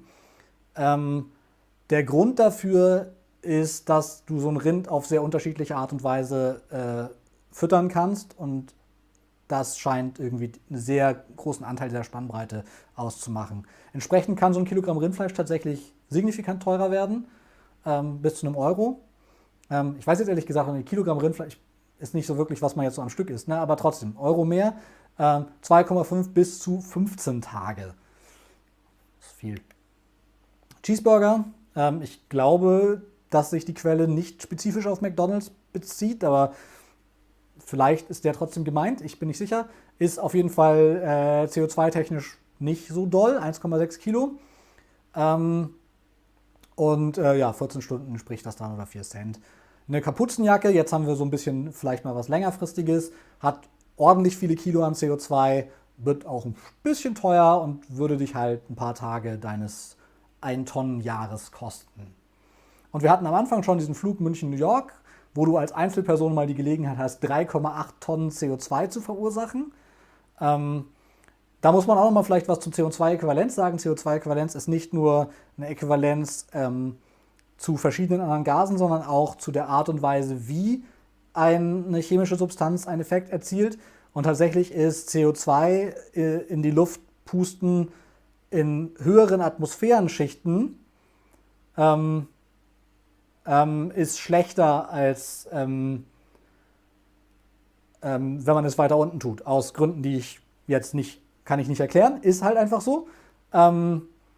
Der Grund dafür ist, dass du so ein Rind auf sehr unterschiedliche Art und Weise füttern kannst und das scheint irgendwie einen sehr großen Anteil dieser Spannbreite auszumachen. Entsprechend kann so ein Kilogramm Rindfleisch tatsächlich signifikant teurer werden, bis zu einem Euro. Ich weiß jetzt ehrlich gesagt, ein Kilogramm Rindfleisch ist nicht so wirklich, was man jetzt so am Stück isst, ne? Aber trotzdem, Euro mehr, 2,5 bis zu 15 Tage. Das ist viel. Cheeseburger, ich glaube, dass sich die Quelle nicht spezifisch auf McDonald's bezieht, aber vielleicht ist der trotzdem gemeint, ich bin nicht sicher, ist auf jeden Fall CO2-technisch nicht so doll, 1,6 Kilo. Und 14 Stunden spricht das dann oder 4 Cent. Eine Kapuzenjacke, jetzt haben wir so ein bisschen vielleicht mal was längerfristiges, hat ordentlich viele Kilo an CO2, wird auch ein bisschen teuer und würde dich halt ein paar Tage deines 1-Tonnen-Jahres kosten. Und wir hatten am Anfang schon diesen Flug München-New York, wo du als Einzelperson mal die Gelegenheit hast, 3,8 Tonnen CO2 zu verursachen. Da muss man auch noch mal vielleicht was zum CO2-Äquivalenz sagen. CO2-Äquivalenz ist nicht nur eine Äquivalenz zu verschiedenen anderen Gasen, sondern auch zu der Art und Weise, wie eine chemische Substanz einen Effekt erzielt. Und tatsächlich ist CO2 in die Luft pusten in höheren Atmosphärenschichten ist schlechter als wenn man es weiter unten tut. Aus Gründen, die ich jetzt kann ich nicht erklären. Ist halt einfach so. Der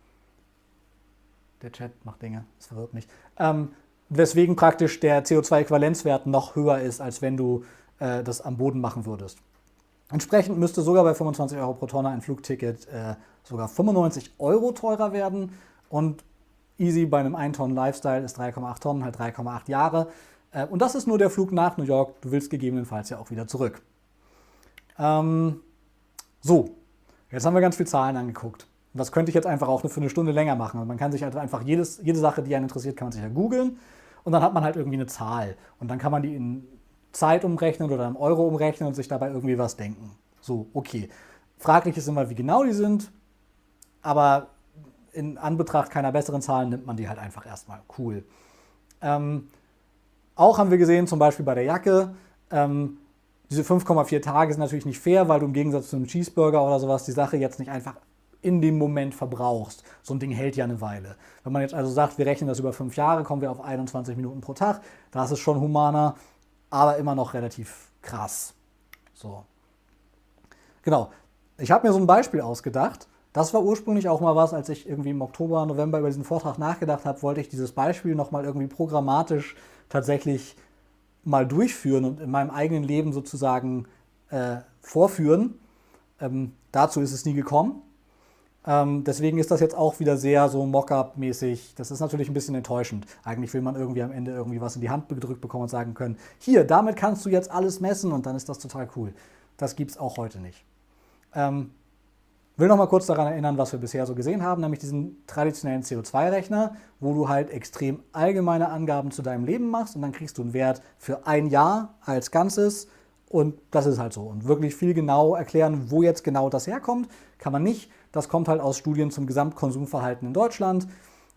Chat macht Dinge, das verwirrt mich. Weswegen praktisch der CO2-Äquivalenzwert noch höher ist, als wenn du das am Boden machen würdest. Entsprechend müsste sogar bei 25 Euro pro Tonne ein Flugticket sogar 95 Euro teurer werden. Und easy bei einem 1-Tonnen-Lifestyle ist 3,8 Tonnen, halt 3,8 Jahre. Und das ist nur der Flug nach New York. Du willst gegebenenfalls ja auch wieder zurück. So, jetzt haben wir ganz viele Zahlen angeguckt. Und das könnte ich jetzt einfach auch für eine Stunde länger machen. Und man kann sich halt einfach jede Sache, die einen interessiert, kann man sich ja googeln. Und dann hat man halt irgendwie eine Zahl. Und dann kann man die in Zeit umrechnen oder in Euro umrechnen und sich dabei irgendwie was denken. So, okay. Fraglich ist immer, wie genau die sind. Aber in Anbetracht keiner besseren Zahlen nimmt man die halt einfach erstmal. Cool. Auch haben wir gesehen, zum Beispiel bei der Jacke, diese 5,4 Tage sind natürlich nicht fair, weil du im Gegensatz zu einem Cheeseburger oder sowas die Sache jetzt nicht einfach in dem Moment verbrauchst. So ein Ding hält ja eine Weile. Wenn man jetzt also sagt, wir rechnen das über 5 Jahre, kommen wir auf 21 Minuten pro Tag. Das ist schon humaner, aber immer noch relativ krass. So. Genau. Ich habe mir so ein Beispiel ausgedacht. Das war ursprünglich auch mal was, als ich irgendwie im Oktober, November über diesen Vortrag nachgedacht habe, wollte ich dieses Beispiel nochmal irgendwie programmatisch tatsächlich mal durchführen und in meinem eigenen Leben sozusagen vorführen. Dazu ist es nie gekommen. Deswegen ist das jetzt auch wieder sehr so Mockup-mäßig. Das ist natürlich ein bisschen enttäuschend. Eigentlich will man irgendwie am Ende irgendwie was in die Hand gedrückt bekommen und sagen können, hier, damit kannst du jetzt alles messen und dann ist das total cool. Das gibt es auch heute nicht. Will noch mal kurz daran erinnern, was wir bisher so gesehen haben, nämlich diesen traditionellen CO2-Rechner, wo du halt extrem allgemeine Angaben zu deinem Leben machst und dann kriegst du einen Wert für ein Jahr als Ganzes und das ist halt so. Und wirklich viel genau erklären, wo jetzt genau das herkommt, kann man nicht. Das kommt halt aus Studien zum Gesamtkonsumverhalten in Deutschland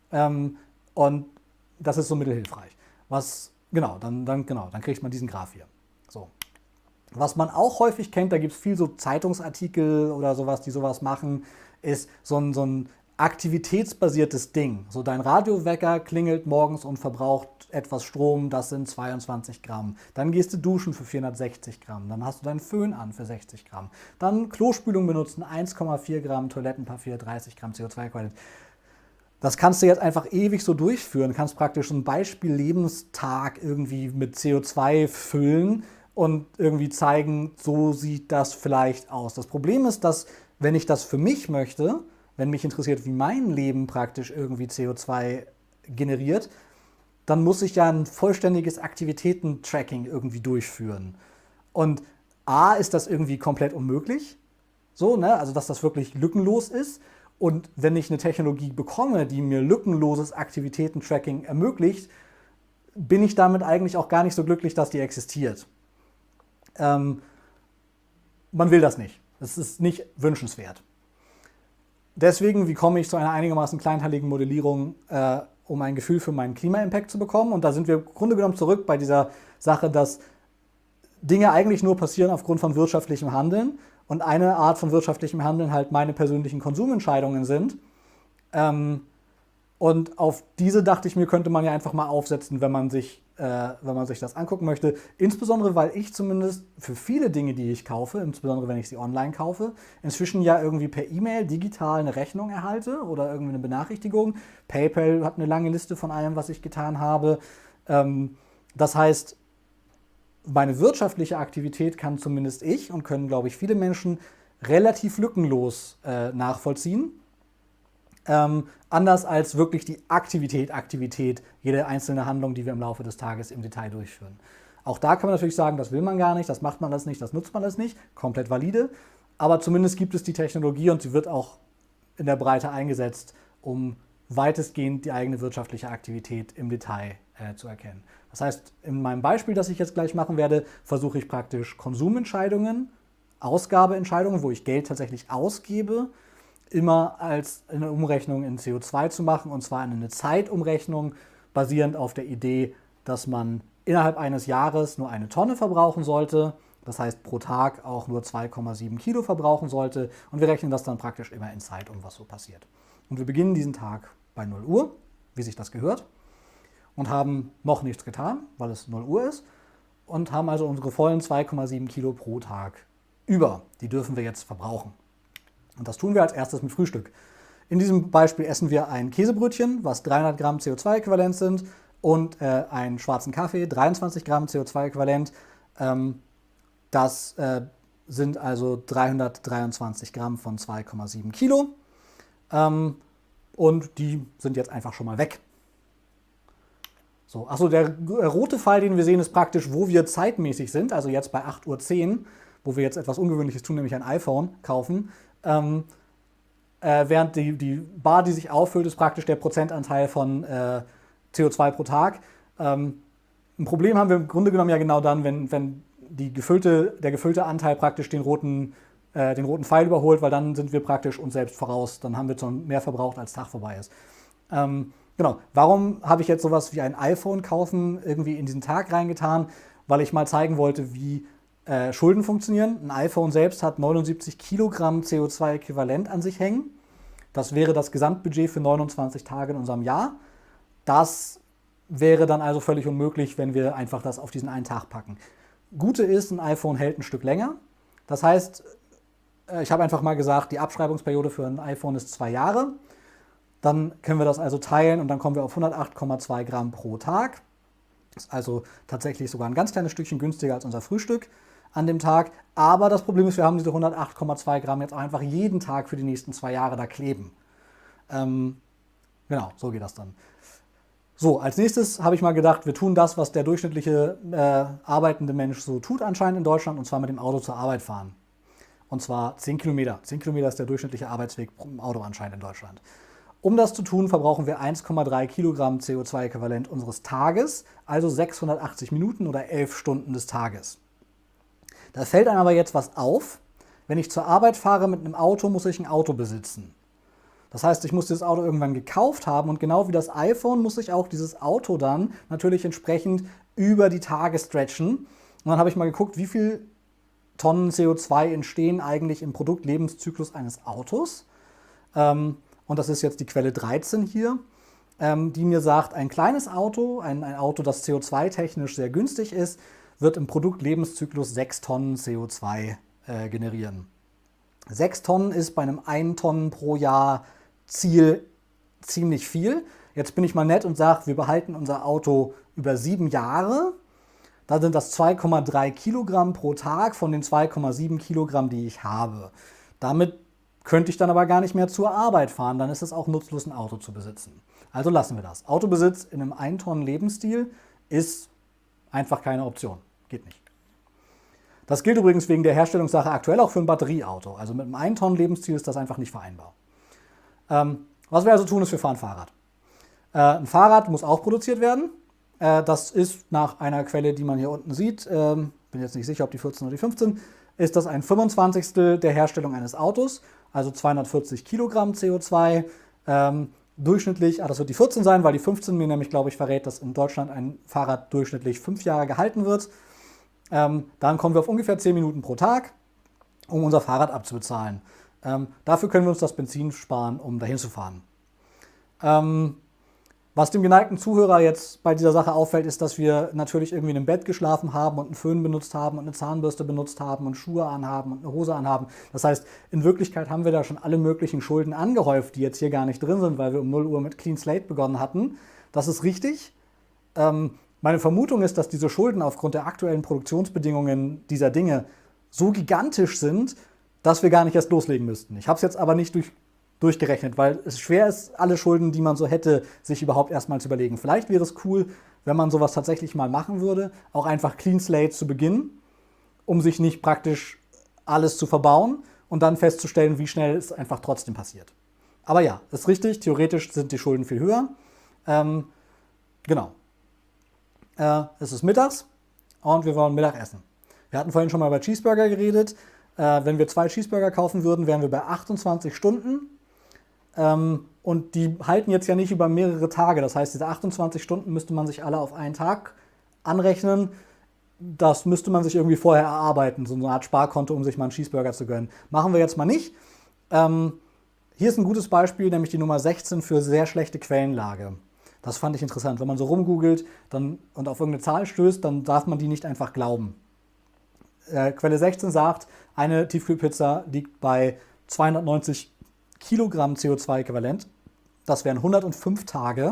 und das ist so mittelhilfreich. Dann kriegt man diesen Graph hier. So. Was man auch häufig kennt, da gibt es viel so Zeitungsartikel oder sowas, die sowas machen, ist so ein aktivitätsbasiertes Ding. So dein Radiowecker klingelt morgens und verbraucht etwas Strom, das sind 22 Gramm. Dann gehst du duschen für 460 Gramm. Dann hast du deinen Föhn an für 60 Gramm. Dann Klospülung benutzen, 1,4 Gramm, Toilettenpapier, 30 Gramm CO2-Qualität. Das kannst du jetzt einfach ewig so durchführen. Du kannst praktisch ein Beispiel-Lebenstag irgendwie mit CO2 füllen und irgendwie zeigen, so sieht das vielleicht aus. Das Problem ist, dass wenn ich das für mich möchte, wenn mich interessiert, wie mein Leben praktisch irgendwie CO2 generiert, dann muss ich ja ein vollständiges Aktivitätentracking irgendwie durchführen. Und A, ist das irgendwie komplett unmöglich, so, ne? Also dass das wirklich lückenlos ist. Und wenn ich eine Technologie bekomme, die mir lückenloses Aktivitätentracking ermöglicht, bin ich damit eigentlich auch gar nicht so glücklich, dass die existiert. Man will das nicht. Das ist nicht wünschenswert. Deswegen, wie komme ich zu einer einigermaßen kleinteiligen Modellierung, um ein Gefühl für meinen Klima-Impact zu bekommen? Und da sind wir im Grunde genommen zurück bei dieser Sache, dass Dinge eigentlich nur passieren aufgrund von wirtschaftlichem Handeln und eine Art von wirtschaftlichem Handeln halt meine persönlichen Konsumentscheidungen sind. Und auf diese, dachte ich mir, könnte man ja einfach mal aufsetzen, wenn man sich das angucken möchte. Insbesondere, weil ich zumindest für viele Dinge, die ich kaufe, insbesondere wenn ich sie online kaufe, inzwischen ja irgendwie per E-Mail digital eine Rechnung erhalte oder irgendwie eine Benachrichtigung. PayPal hat eine lange Liste von allem, was ich getan habe. Das heißt, meine wirtschaftliche Aktivität kann zumindest ich und können, glaube ich, viele Menschen relativ lückenlos nachvollziehen. Anders als wirklich die Aktivität, jede einzelne Handlung, die wir im Laufe des Tages im Detail durchführen. Auch da kann man natürlich sagen, das will man gar nicht, das macht man alles nicht, das nutzt man alles nicht, komplett valide. Aber zumindest gibt es die Technologie und sie wird auch in der Breite eingesetzt, um weitestgehend die eigene wirtschaftliche Aktivität im Detail zu erkennen. Das heißt, in meinem Beispiel, das ich jetzt gleich machen werde, versuche ich praktisch Konsumentscheidungen, Ausgabeentscheidungen, wo ich Geld tatsächlich ausgebe, immer als eine Umrechnung in CO2 zu machen, und zwar eine Zeitumrechnung basierend auf der Idee, dass man innerhalb eines Jahres nur 1 Tonne verbrauchen sollte, das heißt pro Tag auch nur 2,7 Kilo verbrauchen sollte, und wir rechnen das dann praktisch immer in Zeit um, was so passiert. Und wir beginnen diesen Tag bei 0 Uhr, wie sich das gehört, und haben noch nichts getan, weil es 0 Uhr ist, und haben also unsere vollen 2,7 Kilo pro Tag über. Die dürfen wir jetzt verbrauchen. Und das tun wir als erstes mit Frühstück. In diesem Beispiel essen wir ein Käsebrötchen, was 300 Gramm CO2-Äquivalent sind, und einen schwarzen Kaffee, 23 Gramm CO2-Äquivalent. Das sind also 323 Gramm von 2,7 Kilo. Und die sind jetzt einfach schon mal weg. So, achso, der rote Pfeil, den wir sehen, ist praktisch, wo wir zeitmäßig sind. Also jetzt bei 8:10 Uhr, wo wir jetzt etwas Ungewöhnliches tun, nämlich ein iPhone kaufen. Während die Bar, die sich auffüllt, ist praktisch der Prozentanteil von CO2 pro Tag. Ein Problem haben wir im Grunde genommen ja genau dann, wenn der gefüllte Anteil praktisch den roten Pfeil überholt, weil dann sind wir praktisch uns selbst voraus. Dann haben wir schon mehr verbraucht, als Tag vorbei ist. Genau. Warum habe ich jetzt sowas wie ein iPhone kaufen irgendwie in diesen Tag reingetan? Weil ich mal zeigen wollte, wie Schulden funktionieren. Ein iPhone selbst hat 79 Kilogramm CO2-Äquivalent an sich hängen. Das wäre das Gesamtbudget für 29 Tage in unserem Jahr. Das wäre dann also völlig unmöglich, wenn wir einfach das auf diesen einen Tag packen. Gute ist, ein iPhone hält ein Stück länger. Das heißt, ich habe einfach mal gesagt, die Abschreibungsperiode für ein iPhone ist 2 Jahre. Dann können wir das also teilen und dann kommen wir auf 108,2 Gramm pro Tag. Das ist also tatsächlich sogar ein ganz kleines Stückchen günstiger als unser Frühstück an dem Tag. Aber das Problem ist, wir haben diese 108,2 Gramm jetzt auch einfach jeden Tag für die nächsten 2 Jahre da kleben. Genau, so geht das dann. So, als nächstes habe ich mal gedacht, wir tun das, was der durchschnittliche arbeitende Mensch so tut anscheinend in Deutschland, und zwar mit dem Auto zur Arbeit fahren. Und zwar 10 Kilometer. 10 Kilometer ist der durchschnittliche Arbeitsweg im Auto anscheinend in Deutschland. Um das zu tun, verbrauchen wir 1,3 Kilogramm CO2-Äquivalent unseres Tages, also 680 Minuten oder 11 Stunden des Tages. Da fällt einem aber jetzt was auf. Wenn ich zur Arbeit fahre mit einem Auto, muss ich ein Auto besitzen. Das heißt, ich muss dieses Auto irgendwann gekauft haben, und genau wie das iPhone muss ich auch dieses Auto dann natürlich entsprechend über die Tage stretchen. Und dann habe ich mal geguckt, wie viel Tonnen CO2 entstehen eigentlich im Produktlebenszyklus eines Autos. Und das ist jetzt die Quelle 13 hier, die mir sagt, ein kleines Auto, ein Auto, das CO2-technisch sehr günstig ist, wird im Produktlebenszyklus 6 Tonnen CO2 generieren. 6 Tonnen ist bei einem 1 Tonnen pro Jahr Ziel ziemlich viel. Jetzt bin ich mal nett und sage, wir behalten unser Auto über 7 Jahre. Da sind das 2,3 Kilogramm pro Tag von den 2,7 Kilogramm, die ich habe. Damit könnte ich dann aber gar nicht mehr zur Arbeit fahren. Dann ist es auch nutzlos, ein Auto zu besitzen. Also lassen wir das. Autobesitz in einem 1 Tonnen Lebensstil ist einfach keine Option. Geht nicht. Das gilt übrigens wegen der Herstellungssache aktuell auch für ein Batterieauto. Also mit einem 1 Tonnen Lebensstil ist das einfach nicht vereinbar. Was wir also tun, ist, wir fahren Fahrrad. Ein Fahrrad muss auch produziert werden. Das ist nach einer Quelle, die man hier unten sieht, bin jetzt nicht sicher, ob die 14 oder die 15, ist das ein 25. der Herstellung eines Autos, also 240 Kilogramm CO2. Durchschnittlich, das wird die 14 sein, weil die 15 mir nämlich, glaube ich, verrät, dass in Deutschland ein Fahrrad durchschnittlich 5 Jahre gehalten wird. Dann kommen wir auf ungefähr 10 Minuten pro Tag, um unser Fahrrad abzubezahlen. Dafür können wir uns das Benzin sparen, um dahin zu fahren. Was dem geneigten Zuhörer jetzt bei dieser Sache auffällt, ist, dass wir natürlich irgendwie in einem Bett geschlafen haben und einen Föhn benutzt haben und eine Zahnbürste benutzt haben und Schuhe anhaben und eine Hose anhaben. Das heißt, in Wirklichkeit haben wir da schon alle möglichen Schulden angehäuft, die jetzt hier gar nicht drin sind, weil wir um 0 Uhr mit Clean Slate begonnen hatten. Das ist richtig. Meine Vermutung ist, dass diese Schulden aufgrund der aktuellen Produktionsbedingungen dieser Dinge so gigantisch sind, dass wir gar nicht erst loslegen müssten. Ich habe es jetzt aber nicht durchgerechnet, weil es schwer ist, alle Schulden, die man so hätte, sich überhaupt erstmal zu überlegen. Vielleicht wäre es cool, wenn man sowas tatsächlich mal machen würde, auch einfach Clean Slate zu beginnen, um sich nicht praktisch alles zu verbauen und dann festzustellen, wie schnell es einfach trotzdem passiert. Aber ja, ist richtig, theoretisch sind die Schulden viel höher. Genau. Es ist mittags und wir wollen Mittag essen. Wir hatten vorhin schon mal über Cheeseburger geredet. Wenn wir 2 Cheeseburger kaufen würden, wären wir bei 28 Stunden. Und die halten jetzt ja nicht über mehrere Tage. Das heißt, diese 28 Stunden müsste man sich alle auf einen Tag anrechnen. Das müsste man sich irgendwie vorher erarbeiten, so eine Art Sparkonto, um sich mal einen Cheeseburger zu gönnen. Machen wir jetzt mal nicht. Hier ist ein gutes Beispiel, nämlich die Nummer 16 für sehr schlechte Quellenlage. Das fand ich interessant. Wenn man so rumgoogelt und auf irgendeine Zahl stößt, dann darf man die nicht einfach glauben. Quelle 16 sagt, eine Tiefkühlpizza liegt bei 290 Kilogramm CO2-Äquivalent. Das wären 105 Tage.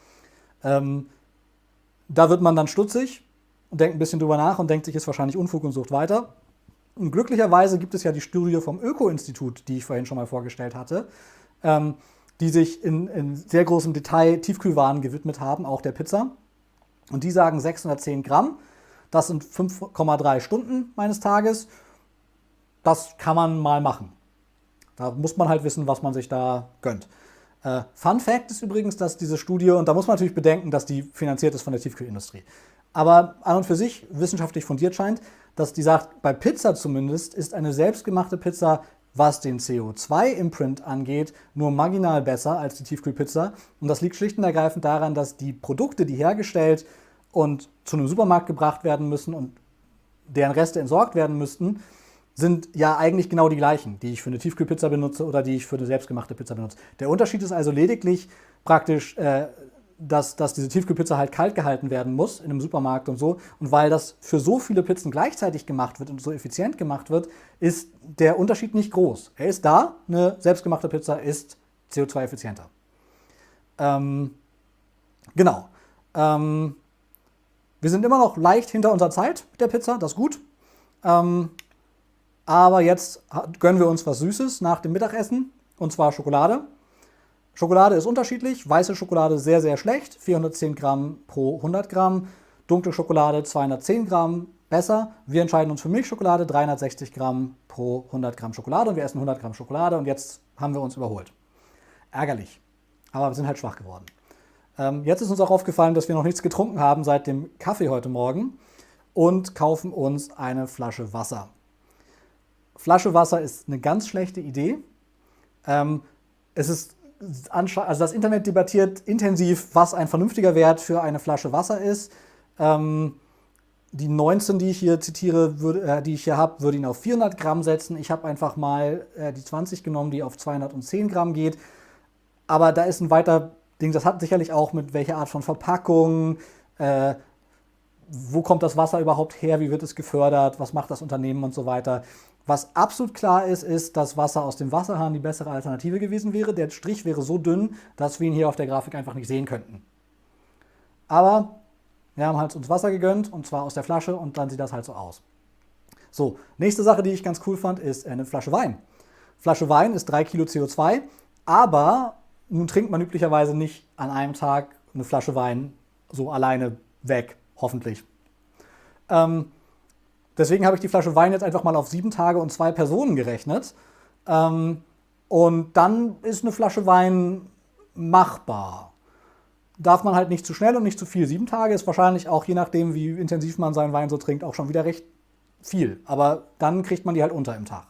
Da wird man dann stutzig und denkt ein bisschen drüber nach und denkt sich, ist wahrscheinlich Unfug und sucht weiter. Und glücklicherweise gibt es ja die Studie vom Öko-Institut, die ich vorhin schon mal vorgestellt hatte, die sich in sehr großem Detail Tiefkühlwaren gewidmet haben, auch der Pizza. Und die sagen 610 Gramm, das sind 5,3 Stunden meines Tages. Das kann man mal machen. Da muss man halt wissen, was man sich da gönnt. Fun Fact ist übrigens, dass diese Studie, und da muss man natürlich bedenken, dass die finanziert ist von der Tiefkühlindustrie, aber an und für sich wissenschaftlich fundiert scheint, dass die sagt, bei Pizza zumindest ist eine selbstgemachte Pizza, was den CO2-Imprint angeht, nur marginal besser als die Tiefkühlpizza. Und das liegt schlicht und ergreifend daran, dass die Produkte, die hergestellt und zu einem Supermarkt gebracht werden müssen und deren Reste entsorgt werden müssten, sind ja eigentlich genau die gleichen, die ich für eine Tiefkühlpizza benutze oder die ich für eine selbstgemachte Pizza benutze. Der Unterschied ist also lediglich praktisch, dass diese Tiefkühlpizza halt kalt gehalten werden muss in einem Supermarkt und so. Und weil das für so viele Pizzen gleichzeitig gemacht wird und so effizient gemacht wird, ist der Unterschied nicht groß. Er ist da, eine selbstgemachte Pizza ist CO2-effizienter. Genau. Wir sind immer noch leicht hinter unserer Zeit mit der Pizza, das ist gut. Aber jetzt gönnen wir uns was Süßes nach dem Mittagessen, und zwar Schokolade. Schokolade ist unterschiedlich. Weiße Schokolade sehr, sehr schlecht, 410 Gramm pro 100 Gramm. Dunkle Schokolade 210 Gramm, besser. Wir entscheiden uns für Milchschokolade, 360 Gramm pro 100 Gramm Schokolade. Und wir essen 100 Gramm Schokolade und jetzt haben wir uns überholt. Ärgerlich, aber wir sind halt schwach geworden. Jetzt ist uns auch aufgefallen, dass wir noch nichts getrunken haben seit dem Kaffee heute Morgen und kaufen uns eine Flasche Wasser. Flasche Wasser ist eine ganz schlechte Idee. Also das Internet debattiert intensiv, was ein vernünftiger Wert für eine Flasche Wasser ist. Die 19, die ich hier zitiere, die ich hier habe, würde ihn auf 400 Gramm setzen. Ich habe einfach mal die 20 genommen, die auf 210 Gramm geht. Aber da ist ein weiter Ding, das hat sicherlich auch mit welcher Art von Verpackung, wo kommt das Wasser überhaupt her, wie wird es gefördert, was macht das Unternehmen und so weiter. Was absolut klar ist, ist, dass Wasser aus dem Wasserhahn die bessere Alternative gewesen wäre. Der Strich wäre so dünn, dass wir ihn hier auf der Grafik einfach nicht sehen könnten. Aber wir haben halt uns Wasser gegönnt, und zwar aus der Flasche, und dann sieht das halt so aus. So, nächste Sache, die ich ganz cool fand, ist eine Flasche Wein. Flasche Wein ist 3 Kilo CO2, aber nun trinkt man üblicherweise nicht an einem Tag eine Flasche Wein so alleine weg, hoffentlich. Deswegen habe ich die Flasche Wein jetzt einfach mal auf 7 Tage und 2 Personen gerechnet. Und dann ist eine Flasche Wein machbar. Darf man halt nicht zu schnell und nicht zu viel. 7 Tage ist wahrscheinlich auch, je nachdem, wie intensiv man seinen Wein so trinkt, auch schon wieder recht viel. Aber dann kriegt man die halt unter im Tag.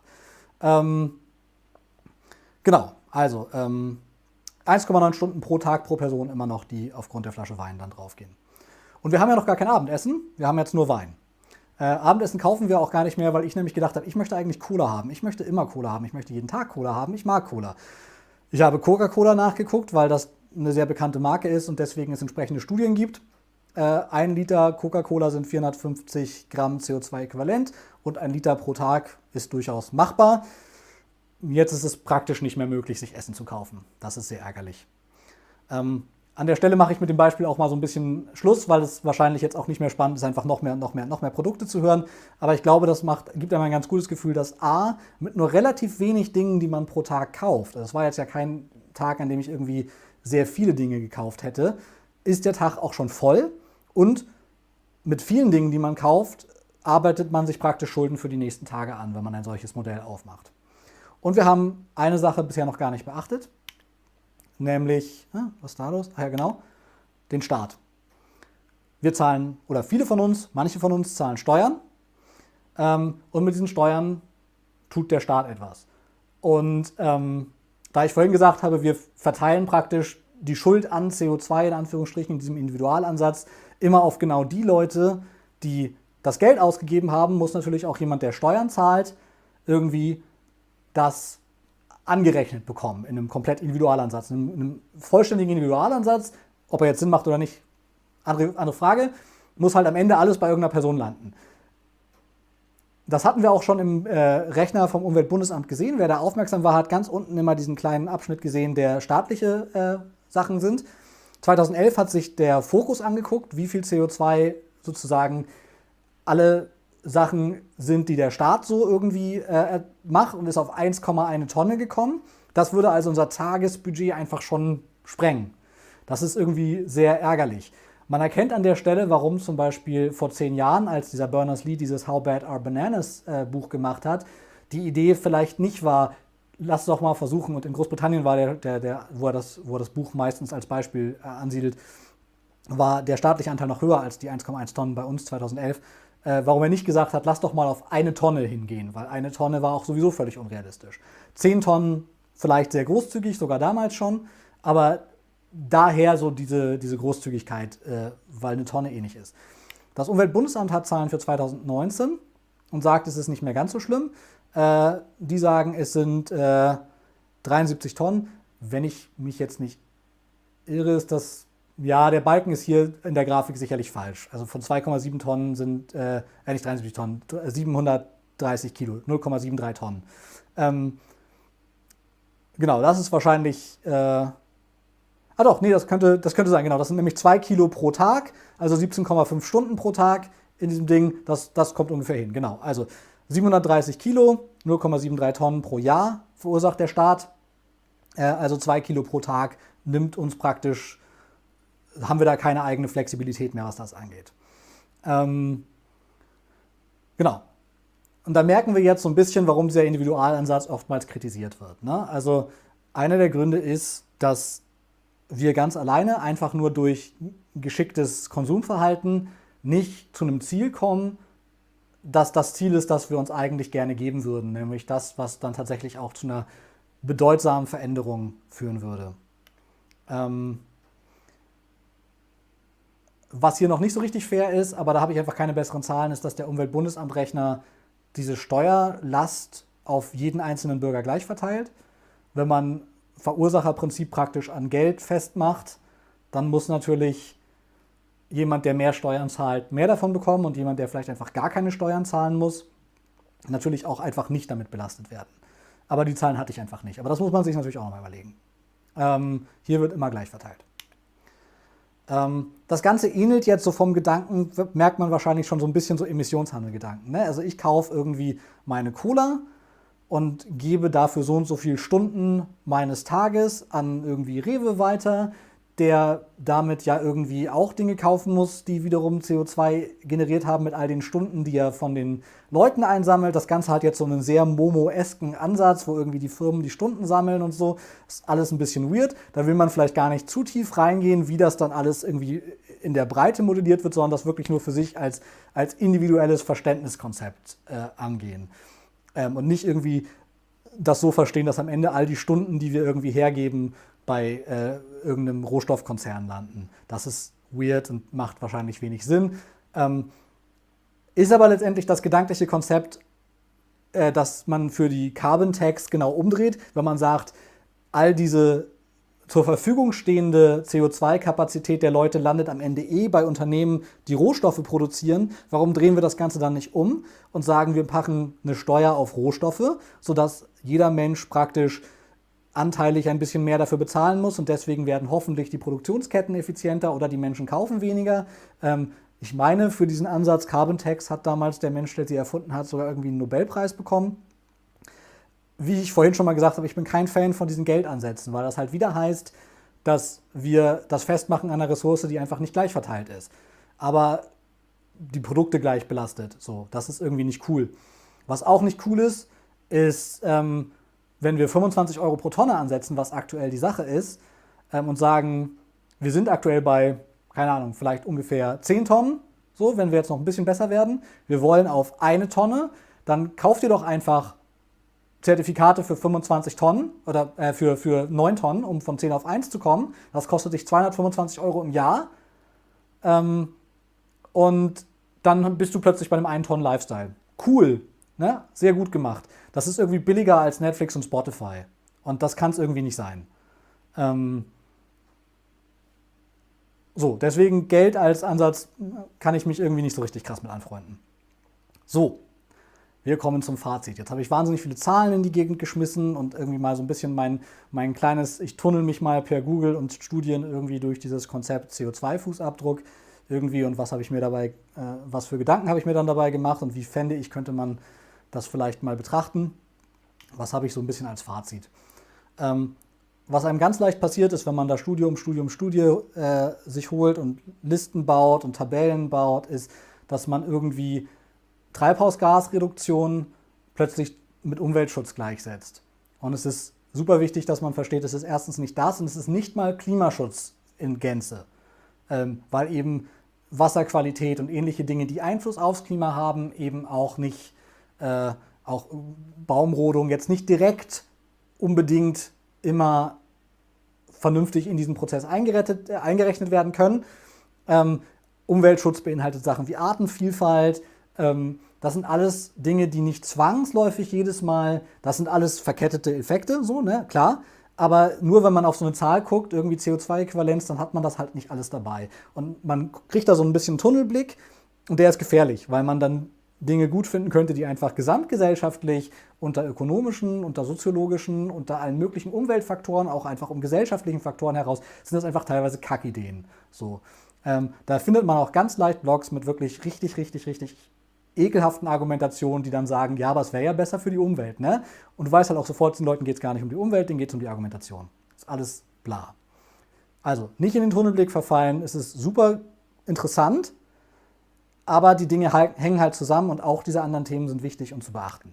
Genau, also 1,9 Stunden pro Tag pro Person immer noch, die aufgrund der Flasche Wein dann draufgehen. Und wir haben ja noch gar kein Abendessen, wir haben jetzt nur Wein. Abendessen kaufen wir auch gar nicht mehr, weil ich nämlich gedacht habe, ich möchte eigentlich Cola haben. Ich möchte immer Cola haben, ich möchte jeden Tag Cola haben, ich mag Cola. Ich habe Coca-Cola nachgeguckt, weil das eine sehr bekannte Marke ist und deswegen es entsprechende Studien gibt. 1 Liter Coca-Cola sind 450 Gramm CO2-Äquivalent und 1 Liter pro Tag ist durchaus machbar. Jetzt ist es praktisch nicht mehr möglich, sich Essen zu kaufen. Das ist sehr ärgerlich. An der Stelle mache ich mit dem Beispiel auch mal so ein bisschen Schluss, weil es wahrscheinlich jetzt auch nicht mehr spannend ist, einfach noch mehr Produkte zu hören. Aber ich glaube, gibt einem ein ganz gutes Gefühl, dass A, mit nur relativ wenig Dingen, die man pro Tag kauft, das war jetzt ja kein Tag, an dem ich irgendwie sehr viele Dinge gekauft hätte, ist der Tag auch schon voll. Und mit vielen Dingen, die man kauft, arbeitet man sich praktisch Schulden für die nächsten Tage an, wenn man ein solches Modell aufmacht. Und wir haben eine Sache bisher noch gar nicht beachtet. Nämlich, was ist da los? Ach ja, genau, den Staat. Wir zahlen, oder manche von uns zahlen Steuern und mit diesen Steuern tut der Staat etwas. Und da ich vorhin gesagt habe, wir verteilen praktisch die Schuld an CO2 in Anführungsstrichen in diesem Individualansatz immer auf genau die Leute, die das Geld ausgegeben haben, muss natürlich auch jemand, der Steuern zahlt, irgendwie das angerechnet bekommen in einem komplett Individualansatz. In einem vollständigen Individualansatz, ob er jetzt Sinn macht oder nicht, andere Frage, muss halt am Ende alles bei irgendeiner Person landen. Das hatten wir auch schon im Rechner vom Umweltbundesamt gesehen. Wer da aufmerksam war, hat ganz unten immer diesen kleinen Abschnitt gesehen, der staatliche Sachen sind. 2011 hat sich der Fokus angeguckt, wie viel CO2 sozusagen alle Sachen sind, die der Staat so irgendwie macht und ist auf 1,1 Tonne gekommen. Das würde also unser Tagesbudget einfach schon sprengen. Das ist irgendwie sehr ärgerlich. Man erkennt an der Stelle, warum zum Beispiel vor 10 Jahren, als dieser Berners-Lee dieses How Bad Are Bananas Buch gemacht hat, die Idee vielleicht nicht war, lass doch mal versuchen, und in Großbritannien war wo er das Buch meistens als Beispiel ansiedelt, war der staatliche Anteil noch höher als die 1,1 Tonnen bei uns 2011. Warum er nicht gesagt hat, lass doch mal auf 1 Tonne hingehen, weil 1 Tonne war auch sowieso völlig unrealistisch. 10 Tonnen vielleicht sehr großzügig, sogar damals schon, aber daher so diese Großzügigkeit, weil 1 Tonne eh nicht ist. Das Umweltbundesamt hat Zahlen für 2019 und sagt, es ist nicht mehr ganz so schlimm. Die sagen, es sind 73 Tonnen. Wenn ich mich jetzt nicht irre, ist das... Ja, der Balken ist hier in der Grafik sicherlich falsch. Also von 2,7 Tonnen sind, nicht 73 Tonnen, 730 Kilo, 0,73 Tonnen. Genau, das ist wahrscheinlich, das könnte sein, genau. Das sind nämlich 2 Kilo pro Tag, also 17,5 Stunden pro Tag in diesem Ding. Das kommt ungefähr hin, genau. Also 730 Kilo, 0,73 Tonnen pro Jahr verursacht der Staat. Also 2 Kilo pro Tag nimmt uns praktisch, haben wir da keine eigene Flexibilität mehr, was das angeht. Genau. Und da merken wir jetzt so ein bisschen, warum dieser Individualansatz oftmals kritisiert wird. Ne? Also einer der Gründe ist, dass wir ganz alleine einfach nur durch geschicktes Konsumverhalten nicht zu einem Ziel kommen, dass das Ziel ist, das wir uns eigentlich gerne geben würden, nämlich das, was dann tatsächlich auch zu einer bedeutsamen Veränderung führen würde. Was hier noch nicht so richtig fair ist, aber da habe ich einfach keine besseren Zahlen, ist, dass der Umweltbundesamtrechner diese Steuerlast auf jeden einzelnen Bürger gleich verteilt. Wenn man Verursacherprinzip praktisch an Geld festmacht, dann muss natürlich jemand, der mehr Steuern zahlt, mehr davon bekommen und jemand, der vielleicht einfach gar keine Steuern zahlen muss, natürlich auch einfach nicht damit belastet werden. Aber die Zahlen hatte ich einfach nicht. Aber das muss man sich natürlich auch nochmal überlegen. Hier wird immer gleich verteilt. Das Ganze ähnelt jetzt so vom Gedanken, merkt man wahrscheinlich schon so ein bisschen so Emissionshandelgedanken. Ne? Also ich kaufe irgendwie meine Cola und gebe dafür so und so viele Stunden meines Tages an irgendwie Rewe weiter, der damit ja irgendwie auch Dinge kaufen muss, die wiederum CO2 generiert haben mit all den Stunden, die er von den Leuten einsammelt. Das Ganze hat jetzt so einen sehr Momo-esken Ansatz, wo irgendwie die Firmen die Stunden sammeln und so. Das ist alles ein bisschen weird. Da will man vielleicht gar nicht zu tief reingehen, wie das dann alles irgendwie in der Breite modelliert wird, sondern das wirklich nur für sich als individuelles Verständniskonzept angehen. Und nicht irgendwie das so verstehen, dass am Ende all die Stunden, die wir irgendwie hergeben, bei irgendeinem Rohstoffkonzern landen. Das ist weird und macht wahrscheinlich wenig Sinn. Ist aber letztendlich das gedankliche Konzept, dass man für die Carbon Tax genau umdreht, wenn man sagt, all diese zur Verfügung stehende CO2-Kapazität der Leute landet am Ende bei Unternehmen, die Rohstoffe produzieren. Warum drehen wir das Ganze dann nicht um und sagen, wir packen eine Steuer auf Rohstoffe, sodass jeder Mensch praktisch anteilig ein bisschen mehr dafür bezahlen muss und deswegen werden hoffentlich die Produktionsketten effizienter oder die Menschen kaufen weniger. Ich meine, für diesen Ansatz Carbon Tax hat damals der Mensch, der sie erfunden hat, sogar irgendwie einen Nobelpreis bekommen. Wie ich vorhin schon mal gesagt habe, ich bin kein Fan von diesen Geldansätzen, weil das halt wieder heißt, dass wir das festmachen an einer Ressource, die einfach nicht gleich verteilt ist. Aber die Produkte gleich belastet. So, das ist irgendwie nicht cool. Was auch nicht cool ist, wenn wir 25 Euro pro Tonne ansetzen, was aktuell die Sache ist, und sagen, wir sind aktuell bei, keine Ahnung, vielleicht ungefähr 10 Tonnen, so, wenn wir jetzt noch ein bisschen besser werden. Wir wollen auf 1 Tonne, dann kauft ihr doch einfach Zertifikate für 25 Tonnen oder für 9 Tonnen, um von 10 auf 1 zu kommen. Das kostet dich 225 Euro im Jahr. Und dann bist du plötzlich bei einem 1-Tonnen-Lifestyle. Cool, ne? Sehr gut gemacht. Das ist irgendwie billiger als Netflix und Spotify. Und das kann es irgendwie nicht sein. So, deswegen Geld als Ansatz kann ich mich irgendwie nicht so richtig krass mit anfreunden. So, wir kommen zum Fazit. Jetzt habe ich wahnsinnig viele Zahlen in die Gegend geschmissen und irgendwie mal so ein bisschen mein kleines, ich tunnel mich mal per Google und Studien irgendwie durch dieses Konzept CO2-Fußabdruck irgendwie und was habe ich mir dabei, was für Gedanken habe ich mir dann dabei gemacht und wie fände ich, könnte man das vielleicht mal betrachten. Was habe ich so ein bisschen als Fazit? Was einem ganz leicht passiert ist, wenn man da Studie sich holt und Listen baut und Tabellen baut, ist, dass man irgendwie Treibhausgasreduktion plötzlich mit Umweltschutz gleichsetzt. Und es ist super wichtig, dass man versteht, es ist erstens nicht das und es ist nicht mal Klimaschutz in Gänze, weil eben Wasserqualität und ähnliche Dinge, die Einfluss aufs Klima haben, eben auch nicht, auch Baumrodung jetzt nicht direkt unbedingt immer vernünftig in diesen Prozess eingerechnet werden können. Umweltschutz beinhaltet Sachen wie Artenvielfalt. Das sind alles Dinge, die nicht zwangsläufig jedes Mal, das sind alles verkettete Effekte, so, ne, klar. Aber nur wenn man auf so eine Zahl guckt, irgendwie CO2-Äquivalenz, dann hat man das halt nicht alles dabei. Und man kriegt da so ein bisschen Tunnelblick und der ist gefährlich, weil man dann Dinge gut finden könnte, die einfach gesamtgesellschaftlich unter ökonomischen, unter soziologischen, unter allen möglichen Umweltfaktoren, auch einfach um gesellschaftlichen Faktoren heraus, sind das einfach teilweise Kackideen. So. Da findet man auch ganz leicht Blogs mit wirklich richtig ekelhaften Argumentationen, die dann sagen, ja, aber es wäre ja besser für die Umwelt, ne? Und du weißt halt auch sofort, den Leuten geht es gar nicht um die Umwelt, denen geht es um die Argumentation. Das ist alles bla. Also, nicht in den Tunnelblick verfallen, es ist super interessant, aber die Dinge hängen halt zusammen und auch diese anderen Themen sind wichtig und zu beachten.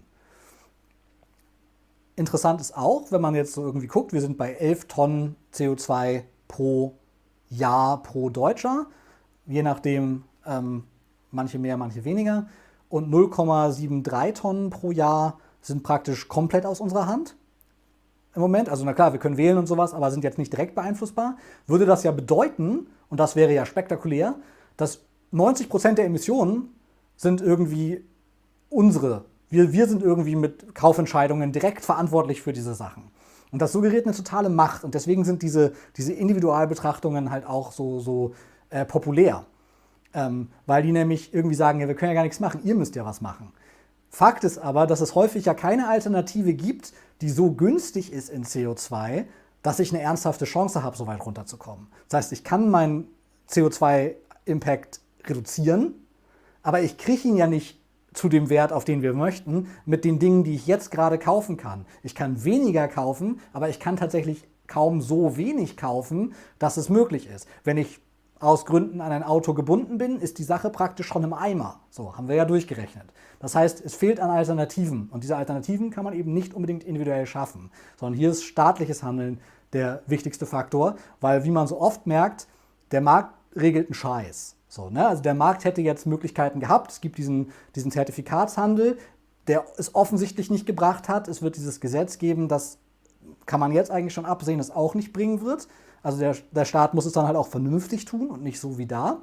Interessant ist auch, wenn man jetzt so irgendwie guckt, wir sind bei 11 Tonnen CO2 pro Jahr pro Deutscher, je nachdem, manche mehr, manche weniger. Und 0,73 Tonnen pro Jahr sind praktisch komplett aus unserer Hand im Moment. Also na klar, wir können wählen und sowas, aber sind jetzt nicht direkt beeinflussbar. Würde das ja bedeuten, und das wäre ja spektakulär, dass 90% der Emissionen sind irgendwie unsere. Wir sind irgendwie mit Kaufentscheidungen direkt verantwortlich für diese Sachen. Und das suggeriert eine totale Macht. Und deswegen sind diese Individualbetrachtungen halt auch so populär. Weil die nämlich irgendwie sagen, ja, wir können ja gar nichts machen, ihr müsst ja was machen. Fakt ist aber, dass es häufig ja keine Alternative gibt, die so günstig ist in CO2, dass ich eine ernsthafte Chance habe, so weit runterzukommen. Das heißt, ich kann meinen CO2-Impact reduzieren, aber ich kriege ihn ja nicht zu dem Wert, auf den wir möchten, mit den Dingen, die ich jetzt gerade kaufen kann. Ich kann weniger kaufen, aber ich kann tatsächlich kaum so wenig kaufen, dass es möglich ist. Wenn ich aus Gründen an ein Auto gebunden bin, ist die Sache praktisch schon im Eimer. So, haben wir ja durchgerechnet. Das heißt, es fehlt an Alternativen. Und diese Alternativen kann man eben nicht unbedingt individuell schaffen, sondern hier ist staatliches Handeln der wichtigste Faktor, weil, wie man so oft merkt, der Markt regelt einen Scheiß. So, ne? Also der Markt hätte jetzt Möglichkeiten gehabt. Es gibt diesen Zertifikatshandel, der es offensichtlich nicht gebracht hat. Es wird dieses Gesetz geben, das kann man jetzt eigentlich schon absehen, es auch nicht bringen wird. Also der Staat muss es dann halt auch vernünftig tun und nicht so wie da.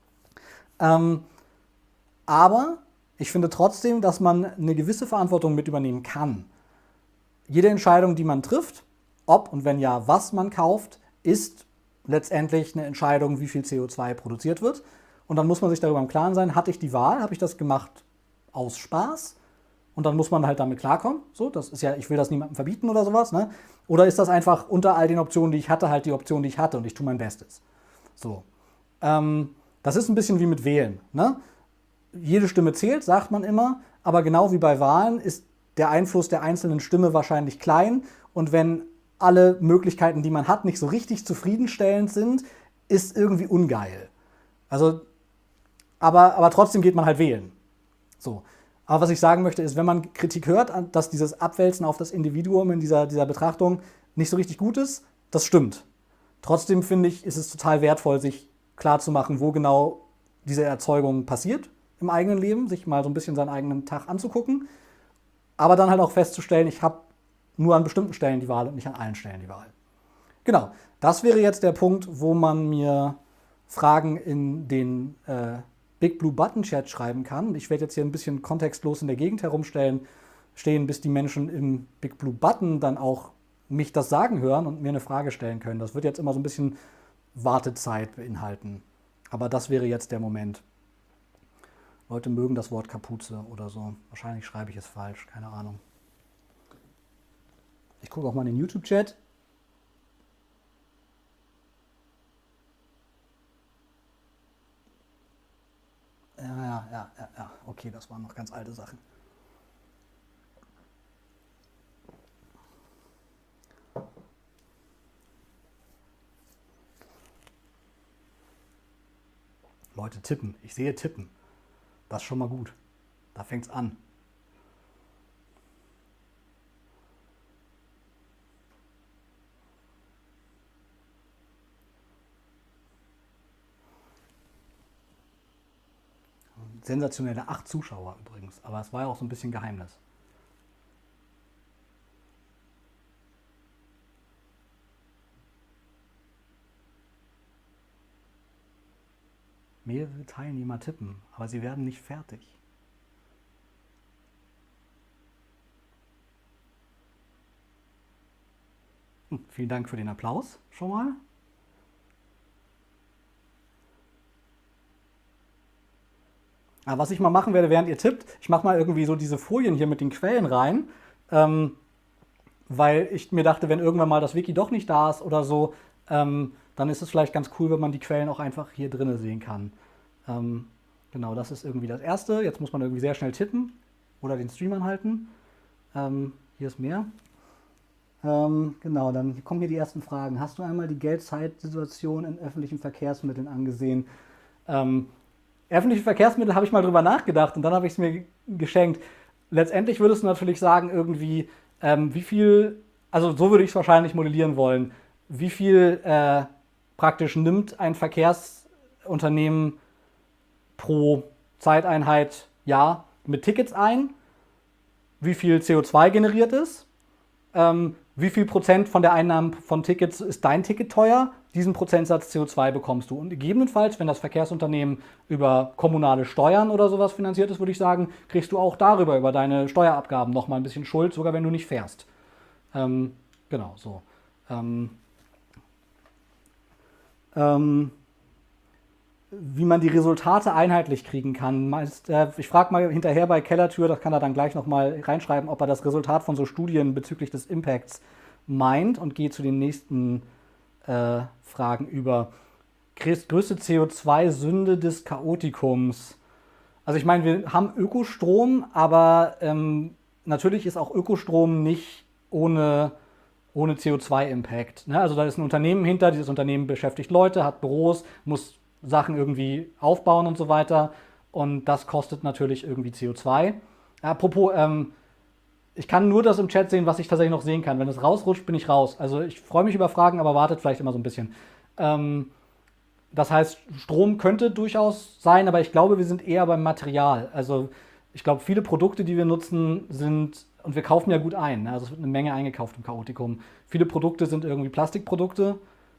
Aber ich finde trotzdem, dass man eine gewisse Verantwortung mit übernehmen kann. Jede Entscheidung, die man trifft, ob und wenn ja, was man kauft, ist letztendlich eine Entscheidung, wie viel CO2 produziert wird. Und dann muss man sich darüber im Klaren sein, hatte ich die Wahl, habe ich das gemacht aus Spaß und dann muss man halt damit klarkommen. So, das ist ja, ich will das niemandem verbieten oder sowas, ne? Oder ist das einfach unter all den Optionen, die ich hatte, halt die Option, die ich hatte und ich tue mein Bestes. So. Das ist ein bisschen wie mit Wählen, ne? Jede Stimme zählt, sagt man immer, aber genau wie bei Wahlen ist der Einfluss der einzelnen Stimme wahrscheinlich klein und wenn alle Möglichkeiten, die man hat, nicht so richtig zufriedenstellend sind, ist irgendwie ungeil. Also, aber trotzdem geht man halt wählen. So. Aber was ich sagen möchte, ist, wenn man Kritik hört, dass dieses Abwälzen auf das Individuum in dieser Betrachtung nicht so richtig gut ist, das stimmt. Trotzdem finde ich, ist es total wertvoll, sich klarzumachen, wo genau diese Erzeugung passiert im eigenen Leben, sich mal so ein bisschen seinen eigenen Tag anzugucken, aber dann halt auch festzustellen, ich habe nur an bestimmten Stellen die Wahl und nicht an allen Stellen die Wahl. Genau, das wäre jetzt der Punkt, wo man mir Fragen in den Big Blue Button Chat schreiben kann. Ich werde jetzt hier ein bisschen kontextlos in der Gegend herumstehen, bis die Menschen im Big Blue Button dann auch mich das sagen hören und mir eine Frage stellen können. Das wird jetzt immer so ein bisschen Wartezeit beinhalten. Aber das wäre jetzt der Moment. Leute mögen das Wort Kapuze oder so. Wahrscheinlich schreibe ich es falsch, keine Ahnung. Ich gucke auch mal in den YouTube-Chat. Ja. Okay, das waren noch ganz alte Sachen. Leute tippen. Ich sehe tippen. Das ist schon mal gut. Da fängt es an. Sensationelle 8 Zuschauer übrigens. Aber es war ja auch so ein bisschen Geheimnis. Mehrere Teilnehmer tippen, aber sie werden nicht fertig. Vielen Dank für den Applaus schon mal. Aber was ich mal machen werde, während ihr tippt, ich mache mal irgendwie so diese Folien hier mit den Quellen rein, weil ich mir dachte, wenn irgendwann mal das Wiki doch nicht da ist oder so, dann ist es vielleicht ganz cool, wenn man die Quellen auch einfach hier drinnen sehen kann. Genau, das ist irgendwie das Erste. Jetzt muss man irgendwie sehr schnell tippen oder den Stream anhalten. Hier ist mehr. Genau, dann kommen hier die ersten Fragen. Hast du einmal die Geldzeitsituation in öffentlichen Verkehrsmitteln angesehen? Öffentliche Verkehrsmittel habe ich mal drüber nachgedacht und dann habe ich es mir geschenkt. Letztendlich würdest du natürlich sagen, irgendwie, wie viel, also so würde ich es wahrscheinlich modellieren wollen, wie viel praktisch nimmt ein Verkehrsunternehmen pro Zeiteinheit Jahr mit Tickets ein, wie viel CO2 generiert ist, wie viel Prozent von der Einnahmen von Tickets ist dein Ticket teuer, diesen Prozentsatz CO2 bekommst du. Und gegebenenfalls, wenn das Verkehrsunternehmen über kommunale Steuern oder sowas finanziert ist, würde ich sagen, kriegst du auch darüber, über deine Steuerabgaben nochmal ein bisschen Schuld, sogar wenn du nicht fährst. Genau, so. Wie man die Resultate einheitlich kriegen kann. Ich frage mal hinterher bei Kellertür, das kann er dann gleich nochmal reinschreiben, ob er das Resultat von so Studien bezüglich des Impacts meint und gehe zu den nächsten Fragen über. Größte CO2-Sünde des Chaotikums. Also ich meine, wir haben Ökostrom, aber natürlich ist auch Ökostrom nicht ohne CO2-Impact. Ne? Also da ist ein Unternehmen hinter, dieses Unternehmen beschäftigt Leute, hat Büros, muss Sachen irgendwie aufbauen und so weiter. Und das kostet natürlich irgendwie CO2. Apropos, ich kann nur das im Chat sehen, was ich tatsächlich noch sehen kann. Wenn es rausrutscht, bin ich raus. Also ich freue mich über Fragen, aber wartet vielleicht immer so ein bisschen. Das heißt, Strom könnte durchaus sein, aber ich glaube, wir sind eher beim Material. Also ich glaube, viele Produkte, die wir nutzen, sind, und wir kaufen ja gut ein, ne? Also es wird eine Menge eingekauft im Chaotikum. Viele Produkte sind irgendwie Plastikprodukte.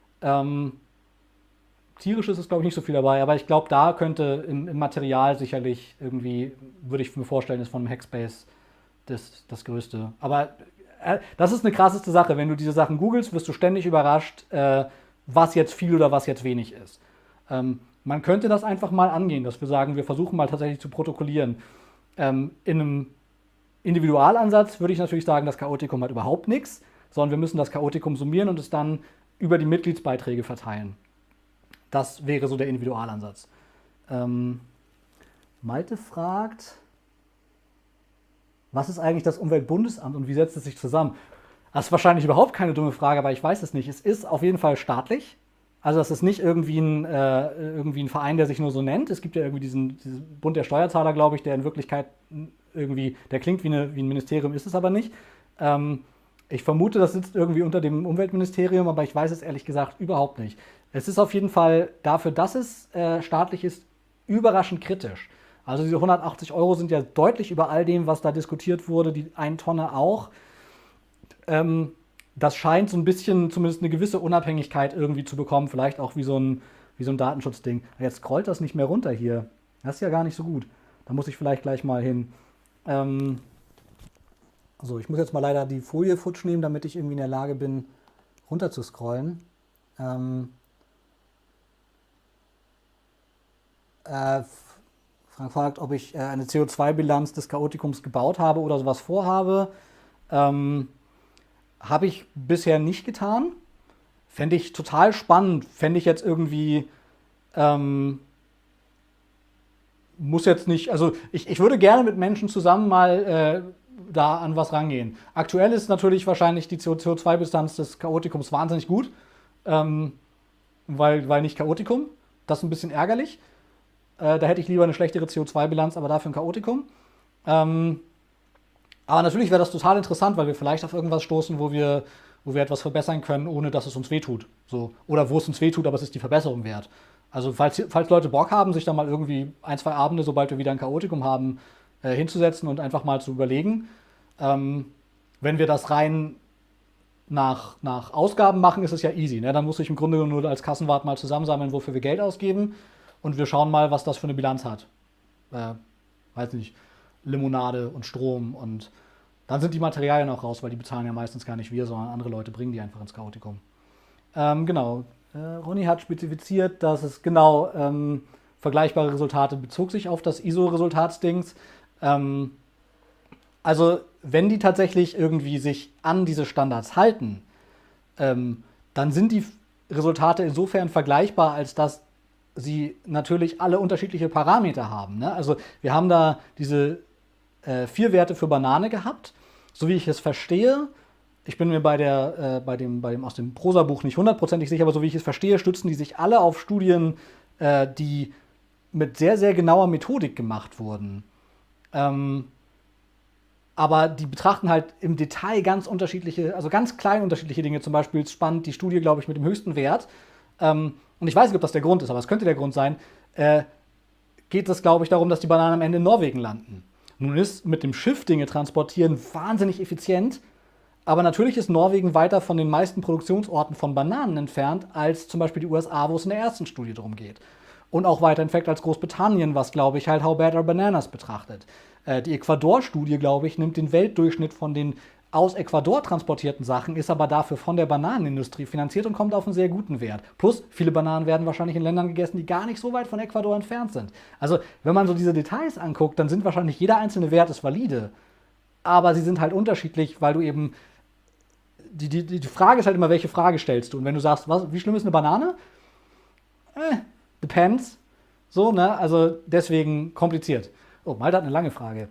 Tierisches ist, glaube ich, nicht so viel dabei, aber ich glaube, da könnte im Material sicherlich irgendwie, würde ich mir vorstellen, ist von einem Hackspace das Größte. Aber das ist eine krasseste Sache. Wenn du diese Sachen googelst, wirst du ständig überrascht, was jetzt viel oder was jetzt wenig ist. Man könnte das einfach mal angehen, dass wir sagen, wir versuchen mal tatsächlich zu protokollieren. In einem Individualansatz würde ich natürlich sagen, das Chaotikum hat überhaupt nichts, sondern wir müssen das Chaotikum summieren und es dann über die Mitgliedsbeiträge verteilen. Das wäre so der Individualansatz. Malte fragt, was ist eigentlich das Umweltbundesamt und wie setzt es sich zusammen? Das ist wahrscheinlich überhaupt keine dumme Frage, aber ich weiß es nicht. Es ist auf jeden Fall staatlich. Also das ist nicht irgendwie ein Verein, der sich nur so nennt. Es gibt ja irgendwie diesen Bund der Steuerzahler, glaube ich, der in Wirklichkeit irgendwie, der klingt wie ein Ministerium, ist es aber nicht. Ich vermute, das sitzt irgendwie unter dem Umweltministerium, aber ich weiß es ehrlich gesagt überhaupt nicht. Es ist auf jeden Fall dafür, dass es staatlich ist, überraschend kritisch. Also diese 180 Euro sind ja deutlich über all dem, was da diskutiert wurde, die 1 Tonne auch. Das scheint so ein bisschen, zumindest eine gewisse Unabhängigkeit irgendwie zu bekommen, vielleicht auch wie so ein Datenschutzding. Jetzt scrollt das nicht mehr runter hier. Das ist ja gar nicht so gut. Da muss ich vielleicht gleich mal hin. So, ich muss jetzt mal leider die Folie futsch nehmen, damit ich irgendwie in der Lage bin, runter zu scrollen. Frank fragt, ob ich eine CO2-Bilanz des Chaotikums gebaut habe oder sowas vorhabe. Habe ich bisher nicht getan. Fände ich total spannend. Fände ich jetzt irgendwie, muss jetzt nicht, also ich würde gerne mit Menschen zusammen mal da an was rangehen. Aktuell ist natürlich wahrscheinlich die CO2-Bilanz des Chaotikums wahnsinnig gut, weil nicht Chaotikum. Das ist ein bisschen ärgerlich. Da hätte ich lieber eine schlechtere CO2-Bilanz, aber dafür ein Chaotikum. Aber natürlich wäre das total interessant, weil wir vielleicht auf irgendwas stoßen, wo wir etwas verbessern können, ohne dass es uns wehtut. So. Oder wo es uns wehtut, aber es ist die Verbesserung wert. Also falls Leute Bock haben, sich da mal irgendwie 1, 2 Abende, sobald wir wieder ein Chaotikum haben, hinzusetzen und einfach mal zu überlegen. Wenn wir das rein nach Ausgaben machen, ist es ja easy. Ne? Dann muss ich im Grunde nur als Kassenwart mal zusammensammeln, wofür wir Geld ausgeben. Und wir schauen mal, was das für eine Bilanz hat. Weiß nicht, Limonade und Strom. Und dann sind die Materialien auch raus, weil die bezahlen ja meistens gar nicht wir, sondern andere Leute bringen die einfach ins Chaotikum. Genau. Ronny hat spezifiziert, dass es genau vergleichbare Resultate bezog sich auf das ISO-Resultatsdings. Also wenn die tatsächlich irgendwie sich an diese Standards halten, dann sind die Resultate insofern vergleichbar, als dass sie natürlich alle unterschiedliche Parameter haben. Ne? Also wir haben da diese 4 Werte für Banane gehabt, so wie ich es verstehe. Ich bin mir bei dem aus dem Prosa-Buch nicht hundertprozentig sicher, aber so wie ich es verstehe, stützen die sich alle auf Studien, die mit sehr, sehr genauer Methodik gemacht wurden. Aber die betrachten halt im Detail ganz unterschiedliche, also ganz klein unterschiedliche Dinge. Zum Beispiel ist spannend die Studie, glaube ich, mit dem höchsten Wert. Und ich weiß nicht, ob das der Grund ist, aber es könnte der Grund sein. Geht es, glaube ich, darum, dass die Bananen am Ende in Norwegen landen. Nun ist mit dem Schiff Dinge transportieren wahnsinnig effizient, aber natürlich ist Norwegen weiter von den meisten Produktionsorten von Bananen entfernt, als zum Beispiel die USA, wo es in der ersten Studie darum geht. Und auch weiter entfernt als Großbritannien, was, glaube ich, halt How Bad Are Bananas betrachtet. Die Ecuador-Studie, glaube ich, nimmt den Weltdurchschnitt von den aus Ecuador transportierten Sachen, ist aber dafür von der Bananenindustrie finanziert und kommt auf einen sehr guten Wert. Plus, viele Bananen werden wahrscheinlich in Ländern gegessen, die gar nicht so weit von Ecuador entfernt sind. Also, wenn man so diese Details anguckt, dann sind wahrscheinlich jeder einzelne Wert ist valide. Aber sie sind halt unterschiedlich, weil du eben. Die Frage ist halt immer, welche Frage stellst du? Und wenn du sagst, wie schlimm ist eine Banane? Depends. So, ne? Also deswegen kompliziert. Oh, Malte hat eine lange Frage.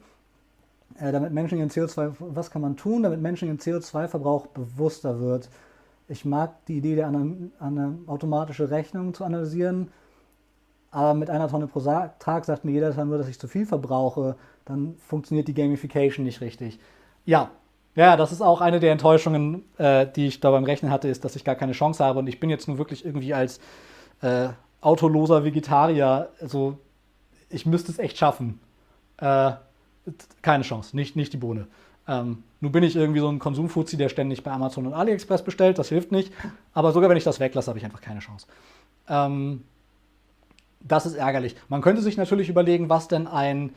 Was kann man tun, damit Menschen ihren CO2-Verbrauch bewusster wird? Ich mag die Idee, eine automatische Rechnung zu analysieren, aber mit 1 Tonne pro Tag sagt mir jeder dann nur, dass ich zu viel verbrauche, dann funktioniert die Gamification nicht richtig. Ja, das ist auch eine der Enttäuschungen, die ich da beim Rechnen hatte, ist, dass ich gar keine Chance habe und ich bin jetzt nun wirklich irgendwie als autoloser Vegetarier, also ich müsste es echt schaffen. Keine Chance, nicht die Bohne. Nun bin ich irgendwie so ein Konsumfuzzi, der ständig bei Amazon und AliExpress bestellt, das hilft nicht. Aber sogar wenn ich das weglasse, habe ich einfach keine Chance. Das ist ärgerlich. Man könnte sich natürlich überlegen, was denn ein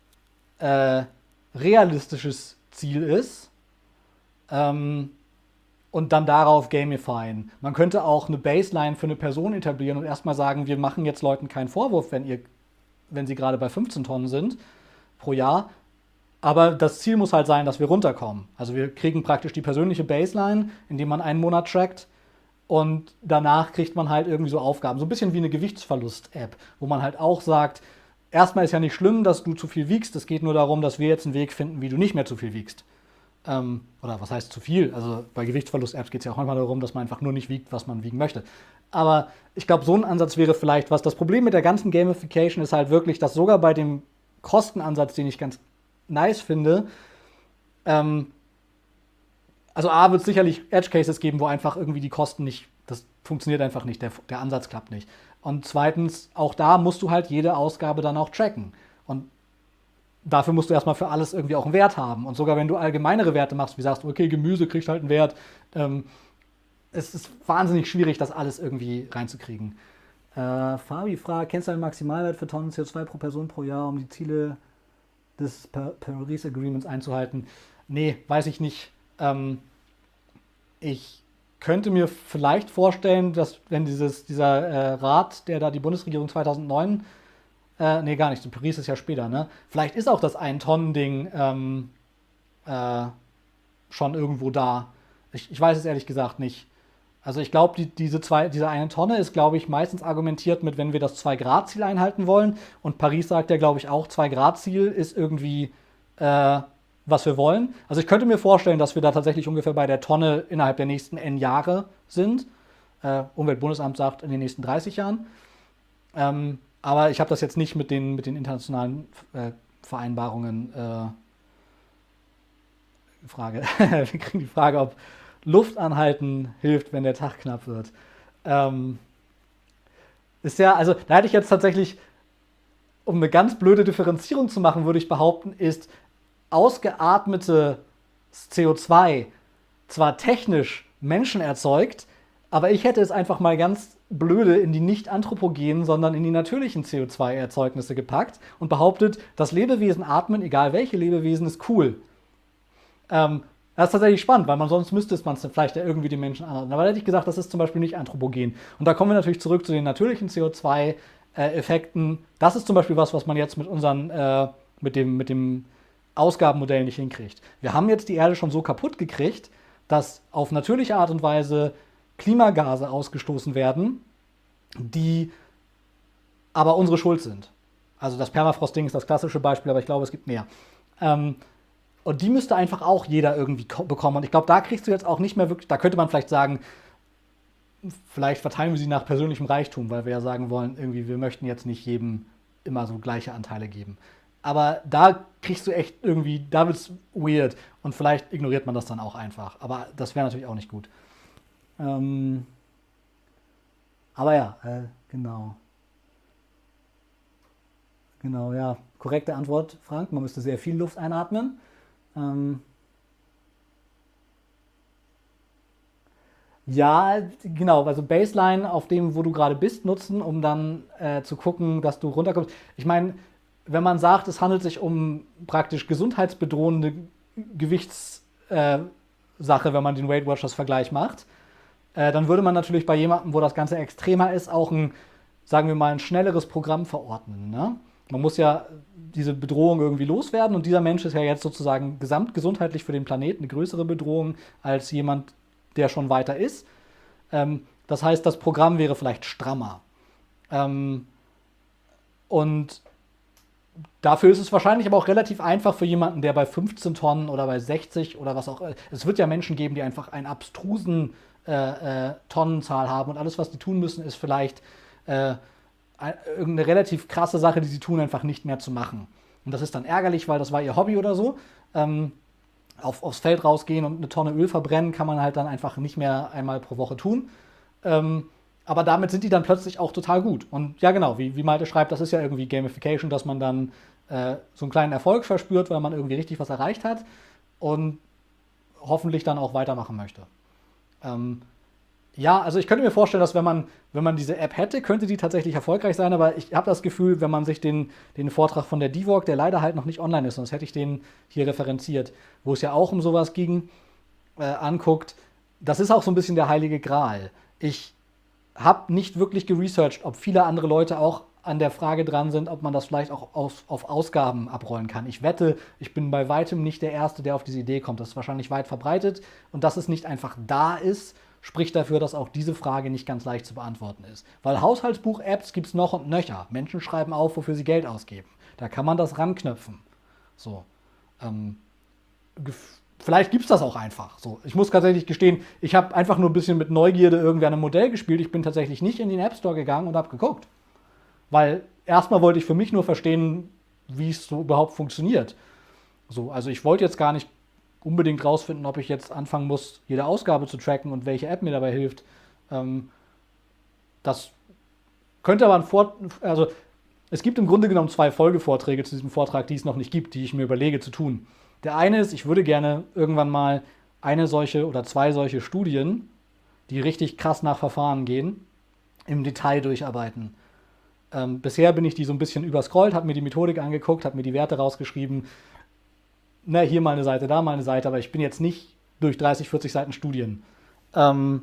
realistisches Ziel ist und dann darauf gamifyen. Man könnte auch eine Baseline für eine Person etablieren und erstmal sagen, wir machen jetzt Leuten keinen Vorwurf, wenn sie gerade bei 15 Tonnen sind pro Jahr. Aber das Ziel muss halt sein, dass wir runterkommen. Also wir kriegen praktisch die persönliche Baseline, indem man einen Monat trackt. Und danach kriegt man halt irgendwie so Aufgaben. So ein bisschen wie eine Gewichtsverlust-App, wo man halt auch sagt, erstmal ist ja nicht schlimm, dass du zu viel wiegst. Es geht nur darum, dass wir jetzt einen Weg finden, wie du nicht mehr zu viel wiegst. Oder was heißt zu viel? Also bei Gewichtsverlust-Apps geht es ja auch manchmal darum, dass man einfach nur nicht wiegt, was man wiegen möchte. Aber ich glaube, so ein Ansatz wäre vielleicht was. Das Problem mit der ganzen Gamification ist halt wirklich, dass sogar bei dem Kostenansatz, den ich ganz nice finde, also A, wird es sicherlich Edge Cases geben, wo einfach irgendwie die Kosten nicht, das funktioniert einfach nicht, der Ansatz klappt nicht. Und zweitens, auch da musst du halt jede Ausgabe dann auch tracken. Und dafür musst du erstmal für alles irgendwie auch einen Wert haben. Und sogar wenn du allgemeinere Werte machst, wie sagst, okay, Gemüse kriegt halt einen Wert, es ist wahnsinnig schwierig, das alles irgendwie reinzukriegen. Fabi fragt, kennst du einen Maximalwert für Tonnen CO2 pro Person pro Jahr, um die Ziele des Paris Agreements einzuhalten? Nee, weiß ich nicht. Ich könnte mir vielleicht vorstellen, dass wenn dieser Rat, der da die Bundesregierung 2009, nee, gar nicht, Paris ist ja später, ne? Vielleicht ist auch das Ein-Tonnen-Ding schon irgendwo da. Ich weiß es ehrlich gesagt nicht. Also ich glaube, diese eine Tonne ist, glaube ich, meistens argumentiert mit, wenn wir das 2-Grad-Ziel einhalten wollen. Und Paris sagt ja, glaube ich, auch, 2-Grad-Ziel ist irgendwie, was wir wollen. Also ich könnte mir vorstellen, dass wir da tatsächlich ungefähr bei der Tonne innerhalb der nächsten N Jahre sind. Umweltbundesamt sagt in den nächsten 30 Jahren. Aber ich habe das jetzt nicht mit den internationalen Vereinbarungen Frage. Wir kriegen die Frage, ob Luft anhalten hilft, wenn der Tag knapp wird. Ist ja, also da hätte ich jetzt tatsächlich, um eine ganz blöde Differenzierung zu machen, würde ich behaupten, ist ausgeatmetes CO2 zwar technisch Menschen erzeugt, aber ich hätte es einfach mal ganz blöde in die nicht anthropogenen, sondern in die natürlichen CO2-Erzeugnisse gepackt und behauptet, dass Lebewesen atmen, egal welche Lebewesen, ist cool. Das ist tatsächlich spannend, weil man sonst müsste man es vielleicht ja irgendwie den Menschen anordnen. Aber da hätte ich gesagt, das ist zum Beispiel nicht anthropogen. Und da kommen wir natürlich zurück zu den natürlichen CO2-Effekten. Das ist zum Beispiel was man jetzt mit mit dem Ausgabenmodell nicht hinkriegt. Wir haben jetzt die Erde schon so kaputt gekriegt, dass auf natürliche Art und Weise Klimagase ausgestoßen werden, die aber unsere Schuld sind. Also das Permafrost-Ding ist das klassische Beispiel, aber ich glaube, es gibt mehr. Und die müsste einfach auch jeder irgendwie bekommen. Und ich glaube, da kriegst du jetzt auch nicht mehr wirklich, da könnte man vielleicht sagen, vielleicht verteilen wir sie nach persönlichem Reichtum, weil wir ja sagen wollen, irgendwie, wir möchten jetzt nicht jedem immer so gleiche Anteile geben. Aber da kriegst du echt irgendwie, da wird's weird. Und vielleicht ignoriert man das dann auch einfach. Aber das wäre natürlich auch nicht gut. Aber ja, genau. Genau, ja. Korrekte Antwort, Frank. Man müsste sehr viel Luft einatmen. Ja, genau. Also Baseline auf dem, wo du gerade bist, nutzen, um dann zu gucken, dass du runterkommst. Ich meine, wenn man sagt, es handelt sich um praktisch gesundheitsbedrohende Gewichtssache, wenn man den Weight Watchers Vergleich macht, dann würde man natürlich bei jemandem, wo das Ganze extremer ist, auch sagen wir mal, ein schnelleres Programm verordnen. Ne? Man muss ja diese Bedrohung irgendwie loswerden und dieser Mensch ist ja jetzt sozusagen gesamtgesundheitlich für den Planeten eine größere Bedrohung als jemand, der schon weiter ist. Das heißt, das Programm wäre vielleicht strammer. Und dafür ist es wahrscheinlich aber auch relativ einfach für jemanden, der bei 15 Tonnen oder bei 60 oder was auch. Es wird ja Menschen geben, die einfach einen abstrusen Tonnenzahl haben und alles, was die tun müssen, ist vielleicht irgendeine relativ krasse Sache, die sie tun, einfach nicht mehr zu machen. Und das ist dann ärgerlich, weil das war ihr Hobby oder so. Aufs Feld rausgehen und eine Tonne Öl verbrennen, kann man halt dann einfach nicht mehr einmal pro Woche tun. Aber damit sind die dann plötzlich auch total gut. Und ja, genau, wie Malte schreibt, das ist ja irgendwie Gamification, dass man dann so einen kleinen Erfolg verspürt, weil man irgendwie richtig was erreicht hat und hoffentlich dann auch weitermachen möchte. Ja, also ich könnte mir vorstellen, dass wenn man diese App hätte, könnte die tatsächlich erfolgreich sein, aber ich habe das Gefühl, wenn man sich den Vortrag von der DIVOG, der leider halt noch nicht online ist, sonst hätte ich den hier referenziert, wo es ja auch um sowas ging, anguckt, das ist auch so ein bisschen der heilige Gral. Ich habe nicht wirklich geresearched, ob viele andere Leute auch an der Frage dran sind, ob man das vielleicht auch auf Ausgaben abrollen kann. Ich wette, ich bin bei weitem nicht der Erste, der auf diese Idee kommt. Das ist wahrscheinlich weit verbreitet. Und dass es nicht einfach da ist, spricht dafür, dass auch diese Frage nicht ganz leicht zu beantworten ist. Weil Haushaltsbuch-Apps gibt es noch und nöcher. Menschen schreiben auf, wofür sie Geld ausgeben. Da kann man das ranknöpfen. So. Ähm, Vielleicht gibt es das auch einfach. So. Ich muss tatsächlich gestehen, ich habe einfach nur ein bisschen mit Neugierde irgendwie an einem Modell gespielt. Ich bin tatsächlich nicht in den App Store gegangen und habe geguckt. Weil erstmal wollte ich für mich nur verstehen, wie es so überhaupt funktioniert. So, also ich wollte jetzt gar nicht unbedingt rausfinden, ob ich jetzt anfangen muss, jede Ausgabe zu tracken und welche App mir dabei hilft. Ähm, Das könnte aber also es gibt im Grunde genommen 2 Folgevorträge zu diesem Vortrag, die es noch nicht gibt, die ich mir überlege zu tun. Der eine ist, ich würde gerne irgendwann mal eine solche oder 2 solche Studien, die richtig krass nach Verfahren gehen, im Detail durcharbeiten. Bisher bin ich die so ein bisschen überscrollt, habe mir die Methodik angeguckt, habe mir die Werte rausgeschrieben. Na, hier mal eine Seite, da mal eine Seite, aber ich bin jetzt nicht durch 30, 40 Seiten Studien. Ähm,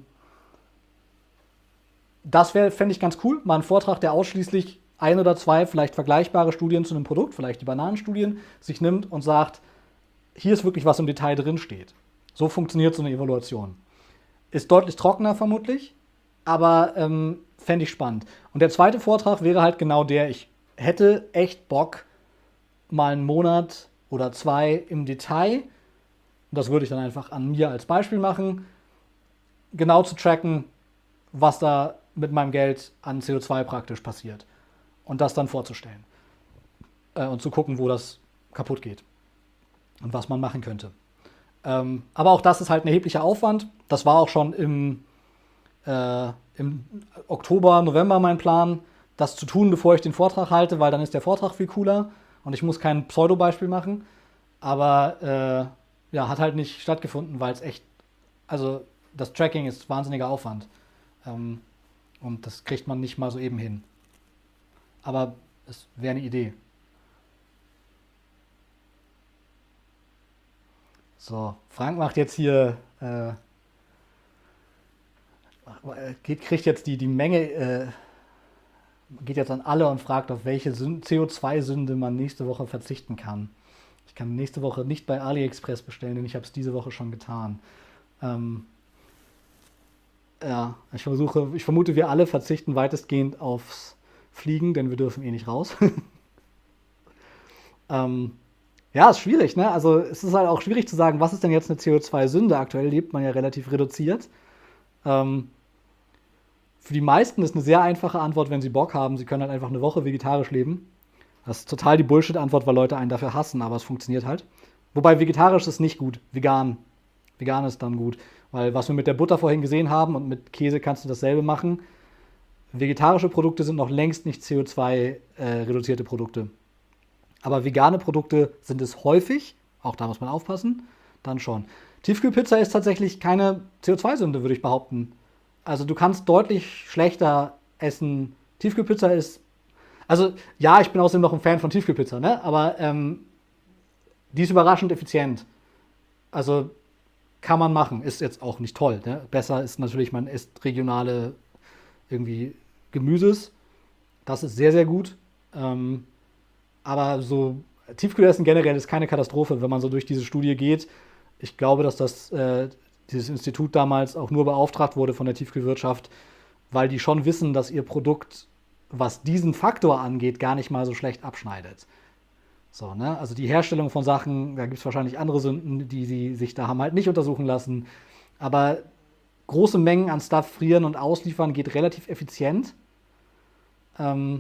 Das fände ich ganz cool. Mal ein Vortrag, der ausschließlich 1 oder 2 vielleicht vergleichbare Studien zu einem Produkt, vielleicht die Bananenstudien, sich nimmt und sagt, hier ist wirklich was im Detail drin steht. So funktioniert so eine Evaluation. Ist deutlich trockener vermutlich, aber fände ich spannend. Und der zweite Vortrag wäre halt genau der, ich hätte echt Bock, mal einen Monat oder 2 im Detail, und das würde ich dann einfach an mir als Beispiel machen, genau zu tracken, was da mit meinem Geld an CO2 praktisch passiert. Und das dann vorzustellen. Und zu gucken, wo das kaputt geht. Und was man machen könnte. Aber auch das ist halt ein erheblicher Aufwand. Das war auch schon im Oktober, November mein Plan, das zu tun, bevor ich den Vortrag halte, weil dann ist der Vortrag viel cooler und ich muss kein Pseudo-Beispiel machen. Aber ja, hat halt nicht stattgefunden, weil es echt, also das Tracking ist wahnsinniger Aufwand. Und das kriegt man nicht mal so eben hin. Aber es wäre eine Idee. So, Frank macht jetzt hier, kriegt jetzt die Menge, geht jetzt an alle und fragt, auf welche CO2-Sünde man nächste Woche verzichten kann. Ich kann nächste Woche nicht bei AliExpress bestellen, denn ich habe es diese Woche schon getan. Ja, ich vermute, wir alle verzichten weitestgehend aufs Fliegen, denn wir dürfen eh nicht raus. ähm, ja, ist schwierig, ne? Also es ist halt auch schwierig zu sagen, was ist denn jetzt eine CO2-Sünde? Aktuell lebt man ja relativ reduziert. Ähm, für die meisten ist eine sehr einfache Antwort, wenn sie Bock haben, sie können halt einfach eine Woche vegetarisch leben. Das ist total die Bullshit-Antwort, weil Leute einen dafür hassen, aber es funktioniert halt. Wobei vegetarisch ist nicht gut, vegan. Vegan ist dann gut, weil was wir mit der Butter vorhin gesehen haben und mit Käse kannst du dasselbe machen. Vegetarische Produkte sind noch längst nicht CO2-reduzierte Produkte. Aber vegane Produkte sind es häufig, auch da muss man aufpassen, dann schon. Tiefkühlpizza ist tatsächlich keine CO2-Sünde, würde ich behaupten. Also du kannst deutlich schlechter essen. Tiefkühlpizza ist, also ja, ich bin außerdem noch ein Fan von Tiefkühlpizza, ne? Aber die ist überraschend effizient. Also kann man machen, ist jetzt auch nicht toll. Ne? Besser ist natürlich, man isst regionale irgendwie Gemüses. Das ist sehr, sehr gut. Aber so Tiefkühlessen generell ist keine Katastrophe, wenn man so durch diese Studie geht. Ich glaube, dass dieses Institut damals auch nur beauftragt wurde von der Tiefkühlwirtschaft, weil die schon wissen, dass ihr Produkt, was diesen Faktor angeht, gar nicht mal so schlecht abschneidet. So, ne? Also die Herstellung von Sachen, da gibt es wahrscheinlich andere Sünden, die sie sich da haben halt nicht untersuchen lassen. Aber große Mengen an Stuff frieren und ausliefern geht relativ effizient. Im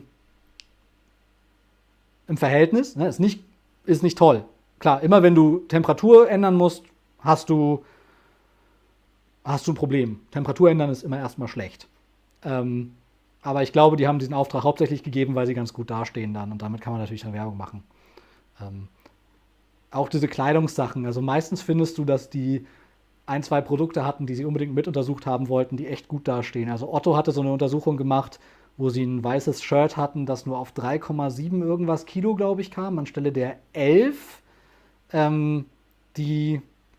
Verhältnis, ne? Ist nicht toll. Klar, immer wenn du Temperatur ändern musst, hast du ein Problem. Temperatur ändern ist immer erstmal schlecht. Aber ich glaube, die haben diesen Auftrag hauptsächlich gegeben, weil sie ganz gut dastehen dann. Und damit kann man natürlich dann Werbung machen. Auch diese Kleidungssachen. Also meistens findest du, dass die 1, 2 Produkte hatten, die sie unbedingt mit untersucht haben wollten, die echt gut dastehen. Also Otto hatte so eine Untersuchung gemacht, wo sie ein weißes Shirt hatten, das nur auf 3,7 irgendwas Kilo, glaube ich, kam, anstelle der 11, die,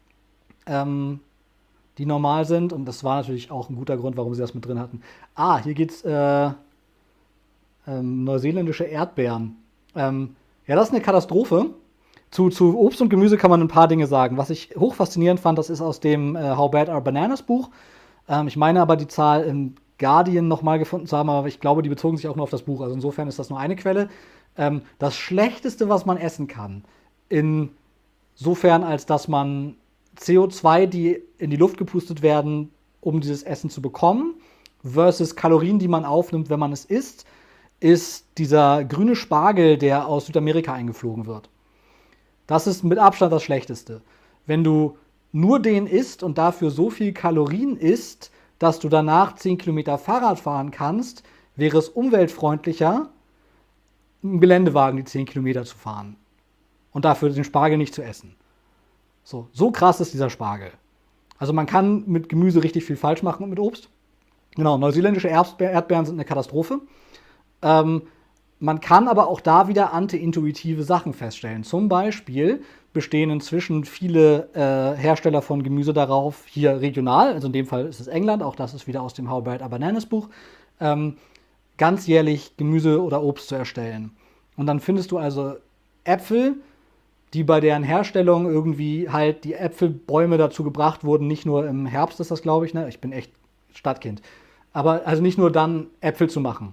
die normal sind. Und das war natürlich auch ein guter Grund, warum sie das mit drin hatten. Hier geht's, Neuseeländische Erdbeeren. Ja, das ist eine Katastrophe. Zu Obst und Gemüse kann man ein paar Dinge sagen. Was ich hochfaszinierend fand, das ist aus dem How Bad Are Bananas Buch. Ich meine aber die Zahl im Guardian nochmal gefunden zu haben, aber ich glaube, die bezogen sich auch nur auf das Buch. Also insofern ist das nur eine Quelle. Das Schlechteste, was man essen kann, insofern als dass man CO2, die in die Luft gepustet werden, um dieses Essen zu bekommen, versus Kalorien, die man aufnimmt, wenn man es isst, ist dieser grüne Spargel, der aus Südamerika eingeflogen wird. Das ist mit Abstand das Schlechteste. Wenn du nur den isst und dafür so viel Kalorien isst, dass du danach 10 Kilometer Fahrrad fahren kannst, wäre es umweltfreundlicher, einen Geländewagen die 10 Kilometer zu fahren und dafür den Spargel nicht zu essen. So krass ist dieser Spargel. Also man kann mit Gemüse richtig viel falsch machen und mit Obst. Genau, neuseeländische Erdbeeren sind eine Katastrophe. Man kann aber auch da wieder anti-intuitive Sachen feststellen. Zum Beispiel bestehen inzwischen viele Hersteller von Gemüse darauf, hier regional, also in dem Fall ist es England, auch das ist wieder aus dem How Bad Are Bananas Buch, ganzjährlich Gemüse oder Obst zu erstellen. Und dann findest du also Äpfel, die bei deren Herstellung irgendwie halt die Äpfelbäume dazu gebracht wurden, nicht nur im Herbst ist das, glaube ich, ne? Ich bin echt Stadtkind. Aber also nicht nur dann Äpfel zu machen.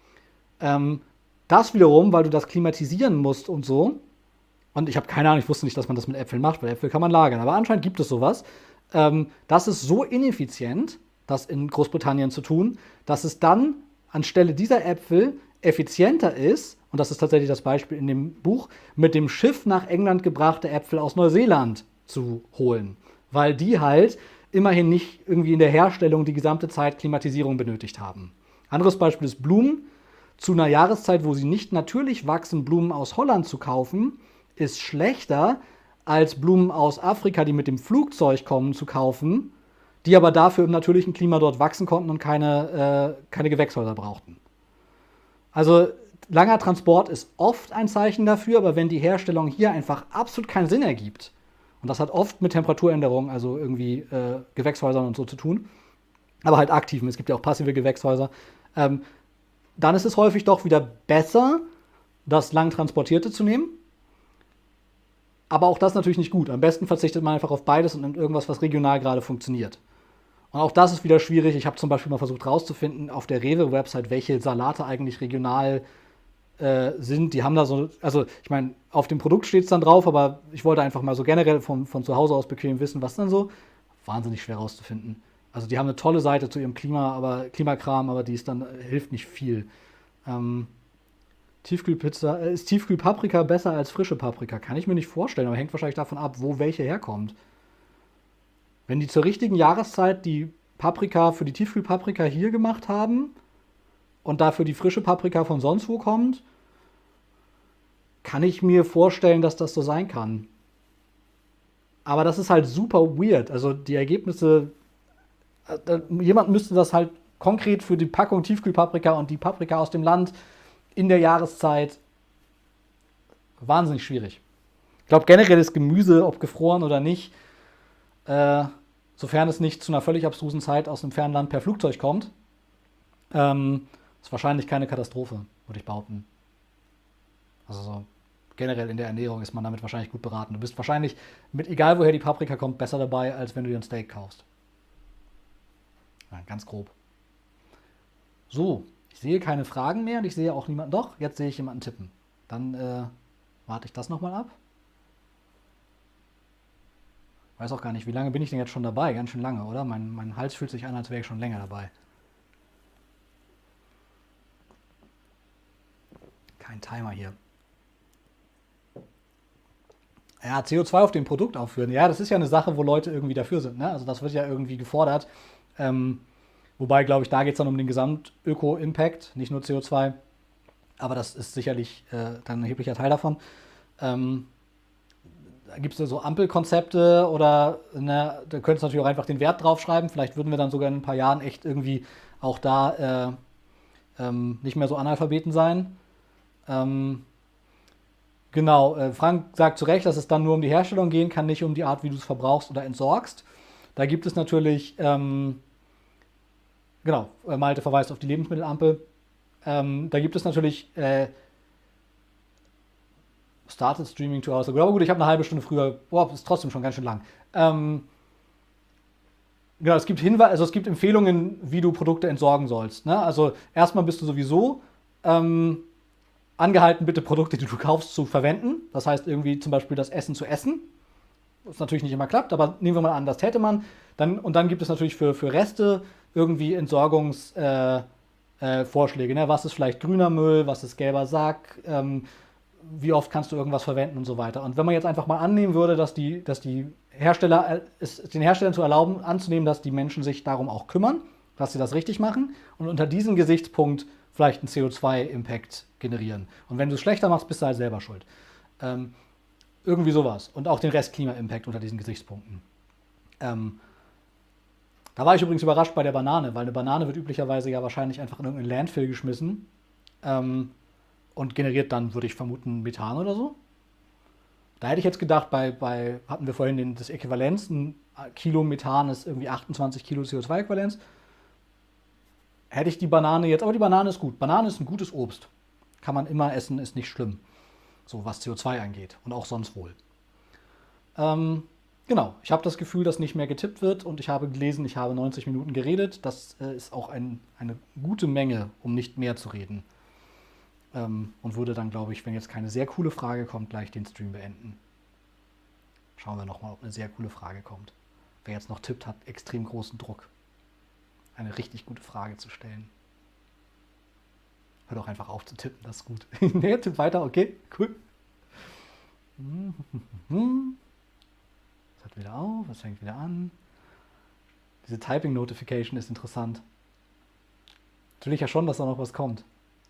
Das wiederum, weil du das klimatisieren musst und so, und ich habe keine Ahnung, ich wusste nicht, dass man das mit Äpfeln macht, weil Äpfel kann man lagern, aber anscheinend gibt es sowas. Das ist so ineffizient, das in Großbritannien zu tun, dass es dann anstelle dieser Äpfel effizienter ist, und das ist tatsächlich das Beispiel in dem Buch, mit dem Schiff nach England gebrachte Äpfel aus Neuseeland zu holen, weil die halt immerhin nicht irgendwie in der Herstellung die gesamte Zeit Klimatisierung benötigt haben. Anderes Beispiel ist Blumen. Zu einer Jahreszeit, wo sie nicht natürlich wachsen, Blumen aus Holland zu kaufen, ist schlechter als Blumen aus Afrika, die mit dem Flugzeug kommen, zu kaufen, die aber dafür im natürlichen Klima dort wachsen konnten und keine Gewächshäuser brauchten. Also langer Transport ist oft ein Zeichen dafür, aber wenn die Herstellung hier einfach absolut keinen Sinn ergibt, und das hat oft mit Temperaturänderungen, also irgendwie Gewächshäusern und so zu tun, aber halt aktiven, es gibt ja auch passive Gewächshäuser, dann ist es häufig doch wieder besser, das lang Transportierte zu nehmen. Aber auch das ist natürlich nicht gut. Am besten verzichtet man einfach auf beides und nimmt irgendwas, was regional gerade funktioniert. Und auch das ist wieder schwierig. Ich habe zum Beispiel mal versucht herauszufinden auf der Rewe-Website, welche Salate eigentlich regional sind. Die haben da so, also ich meine, auf dem Produkt steht es dann drauf, aber ich wollte einfach mal so generell von zu Hause aus bequem wissen, was dann so. Wahnsinnig schwer herauszufinden. Also die haben eine tolle Seite zu ihrem Klimakram, aber die ist dann hilft nicht viel. Tiefkühlpizza, ist Tiefkühlpaprika besser als frische Paprika? Kann ich mir nicht vorstellen, aber hängt wahrscheinlich davon ab, wo welche herkommt. Wenn die zur richtigen Jahreszeit die Paprika für die Tiefkühlpaprika hier gemacht haben und dafür die frische Paprika von sonst wo kommt, kann ich mir vorstellen, dass das so sein kann. Aber das ist halt super weird. Also die Ergebnisse, jemand müsste das halt konkret für die Packung Tiefkühlpaprika und die Paprika aus dem Land in der Jahreszeit wahnsinnig schwierig. Ich glaube generell ist Gemüse, ob gefroren oder nicht, sofern es nicht zu einer völlig abstrusen Zeit aus einem fernen Land per Flugzeug kommt, ist wahrscheinlich keine Katastrophe, würde ich behaupten. Also so generell in der Ernährung ist man damit wahrscheinlich gut beraten. Du bist wahrscheinlich mit egal woher die Paprika kommt besser dabei, als wenn du dir ein Steak kaufst. Ja, ganz grob. So, ich sehe keine Fragen mehr und ich sehe auch niemanden. Doch, jetzt sehe ich jemanden tippen. Dann warte ich das nochmal ab. Weiß auch gar nicht, wie lange bin ich denn jetzt schon dabei? Ganz schön lange, oder? Mein Hals fühlt sich an, als wäre ich schon länger dabei. Kein Timer hier. Ja, CO2 auf dem Produkt aufführen. Ja, das ist ja eine Sache, wo Leute irgendwie dafür sind. Ne? Also das wird ja irgendwie gefordert. Wobei, glaube ich, da geht es dann um den Gesamt-Öko-Impact, nicht nur CO2. Aber das ist sicherlich dann ein erheblicher Teil davon. Da gibt es so Ampelkonzepte oder ne, da könntest du natürlich auch einfach den Wert draufschreiben. Vielleicht würden wir dann sogar in ein paar Jahren echt irgendwie auch da nicht mehr so Analphabeten sein. Genau, Frank sagt zu Recht, dass es dann nur um die Herstellung gehen kann, nicht um die Art, wie du es verbrauchst oder entsorgst. Da gibt es natürlich, genau, Malte verweist auf die Lebensmittelampel. Da gibt es natürlich started streaming 2 hours ago. Aber gut, ich habe eine halbe Stunde früher. Boah, ist trotzdem schon ganz schön lang. Genau, es gibt Hinweise, also es gibt Empfehlungen, wie du Produkte entsorgen sollst. Ne? Also erstmal bist du sowieso angehalten, bitte Produkte, die du kaufst, zu verwenden. Das heißt irgendwie zum Beispiel das Essen zu essen. Was natürlich nicht immer klappt, aber nehmen wir mal an, das täte man. Dann gibt es natürlich für Reste irgendwie Entsorgungsvorschläge. Ne? Was ist vielleicht grüner Müll, was ist gelber Sack, wie oft kannst du irgendwas verwenden und so weiter. Und wenn man jetzt einfach mal annehmen würde, dass die Hersteller, es den Herstellern zu erlauben, anzunehmen, dass die Menschen sich darum auch kümmern, dass sie das richtig machen und unter diesem Gesichtspunkt vielleicht einen CO2-Impact generieren. Und wenn du es schlechter machst, bist du halt selber schuld. Irgendwie sowas. Und auch den Rest Klima-Impact unter diesen Gesichtspunkten. Da war ich übrigens überrascht bei der Banane, weil eine Banane wird üblicherweise ja wahrscheinlich einfach in irgendeinen Landfill geschmissen und generiert dann, würde ich vermuten, Methan oder so. Da hätte ich jetzt gedacht, hatten wir vorhin das Äquivalenz, ein Kilo Methan ist irgendwie 28 Kilo CO2-Äquivalenz. Hätte ich die Banane jetzt, aber die Banane ist gut. Banane ist ein gutes Obst. Kann man immer essen, ist nicht schlimm. So was CO2 angeht und auch sonst wohl. Genau, ich habe das Gefühl, dass nicht mehr getippt wird und ich habe gelesen, ich habe 90 Minuten geredet. Das ist auch eine gute Menge, um nicht mehr zu reden. Und würde dann, glaube ich, wenn jetzt keine sehr coole Frage kommt, gleich den Stream beenden. Schauen wir nochmal, ob eine sehr coole Frage kommt. Wer jetzt noch tippt, hat extrem großen Druck, eine richtig gute Frage zu stellen. Hör doch einfach auf zu tippen, das ist gut. Nee, tipp weiter, okay, cool. Es hört wieder auf, es fängt wieder an. Diese Typing-Notification ist interessant. Natürlich ja schon, dass da noch was kommt.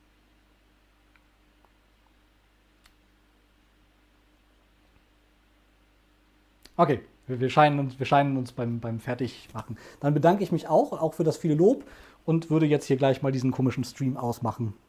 Okay, wir scheinen uns beim Fertigmachen. Dann bedanke ich mich auch für das viele Lob und würde jetzt hier gleich mal diesen komischen Stream ausmachen.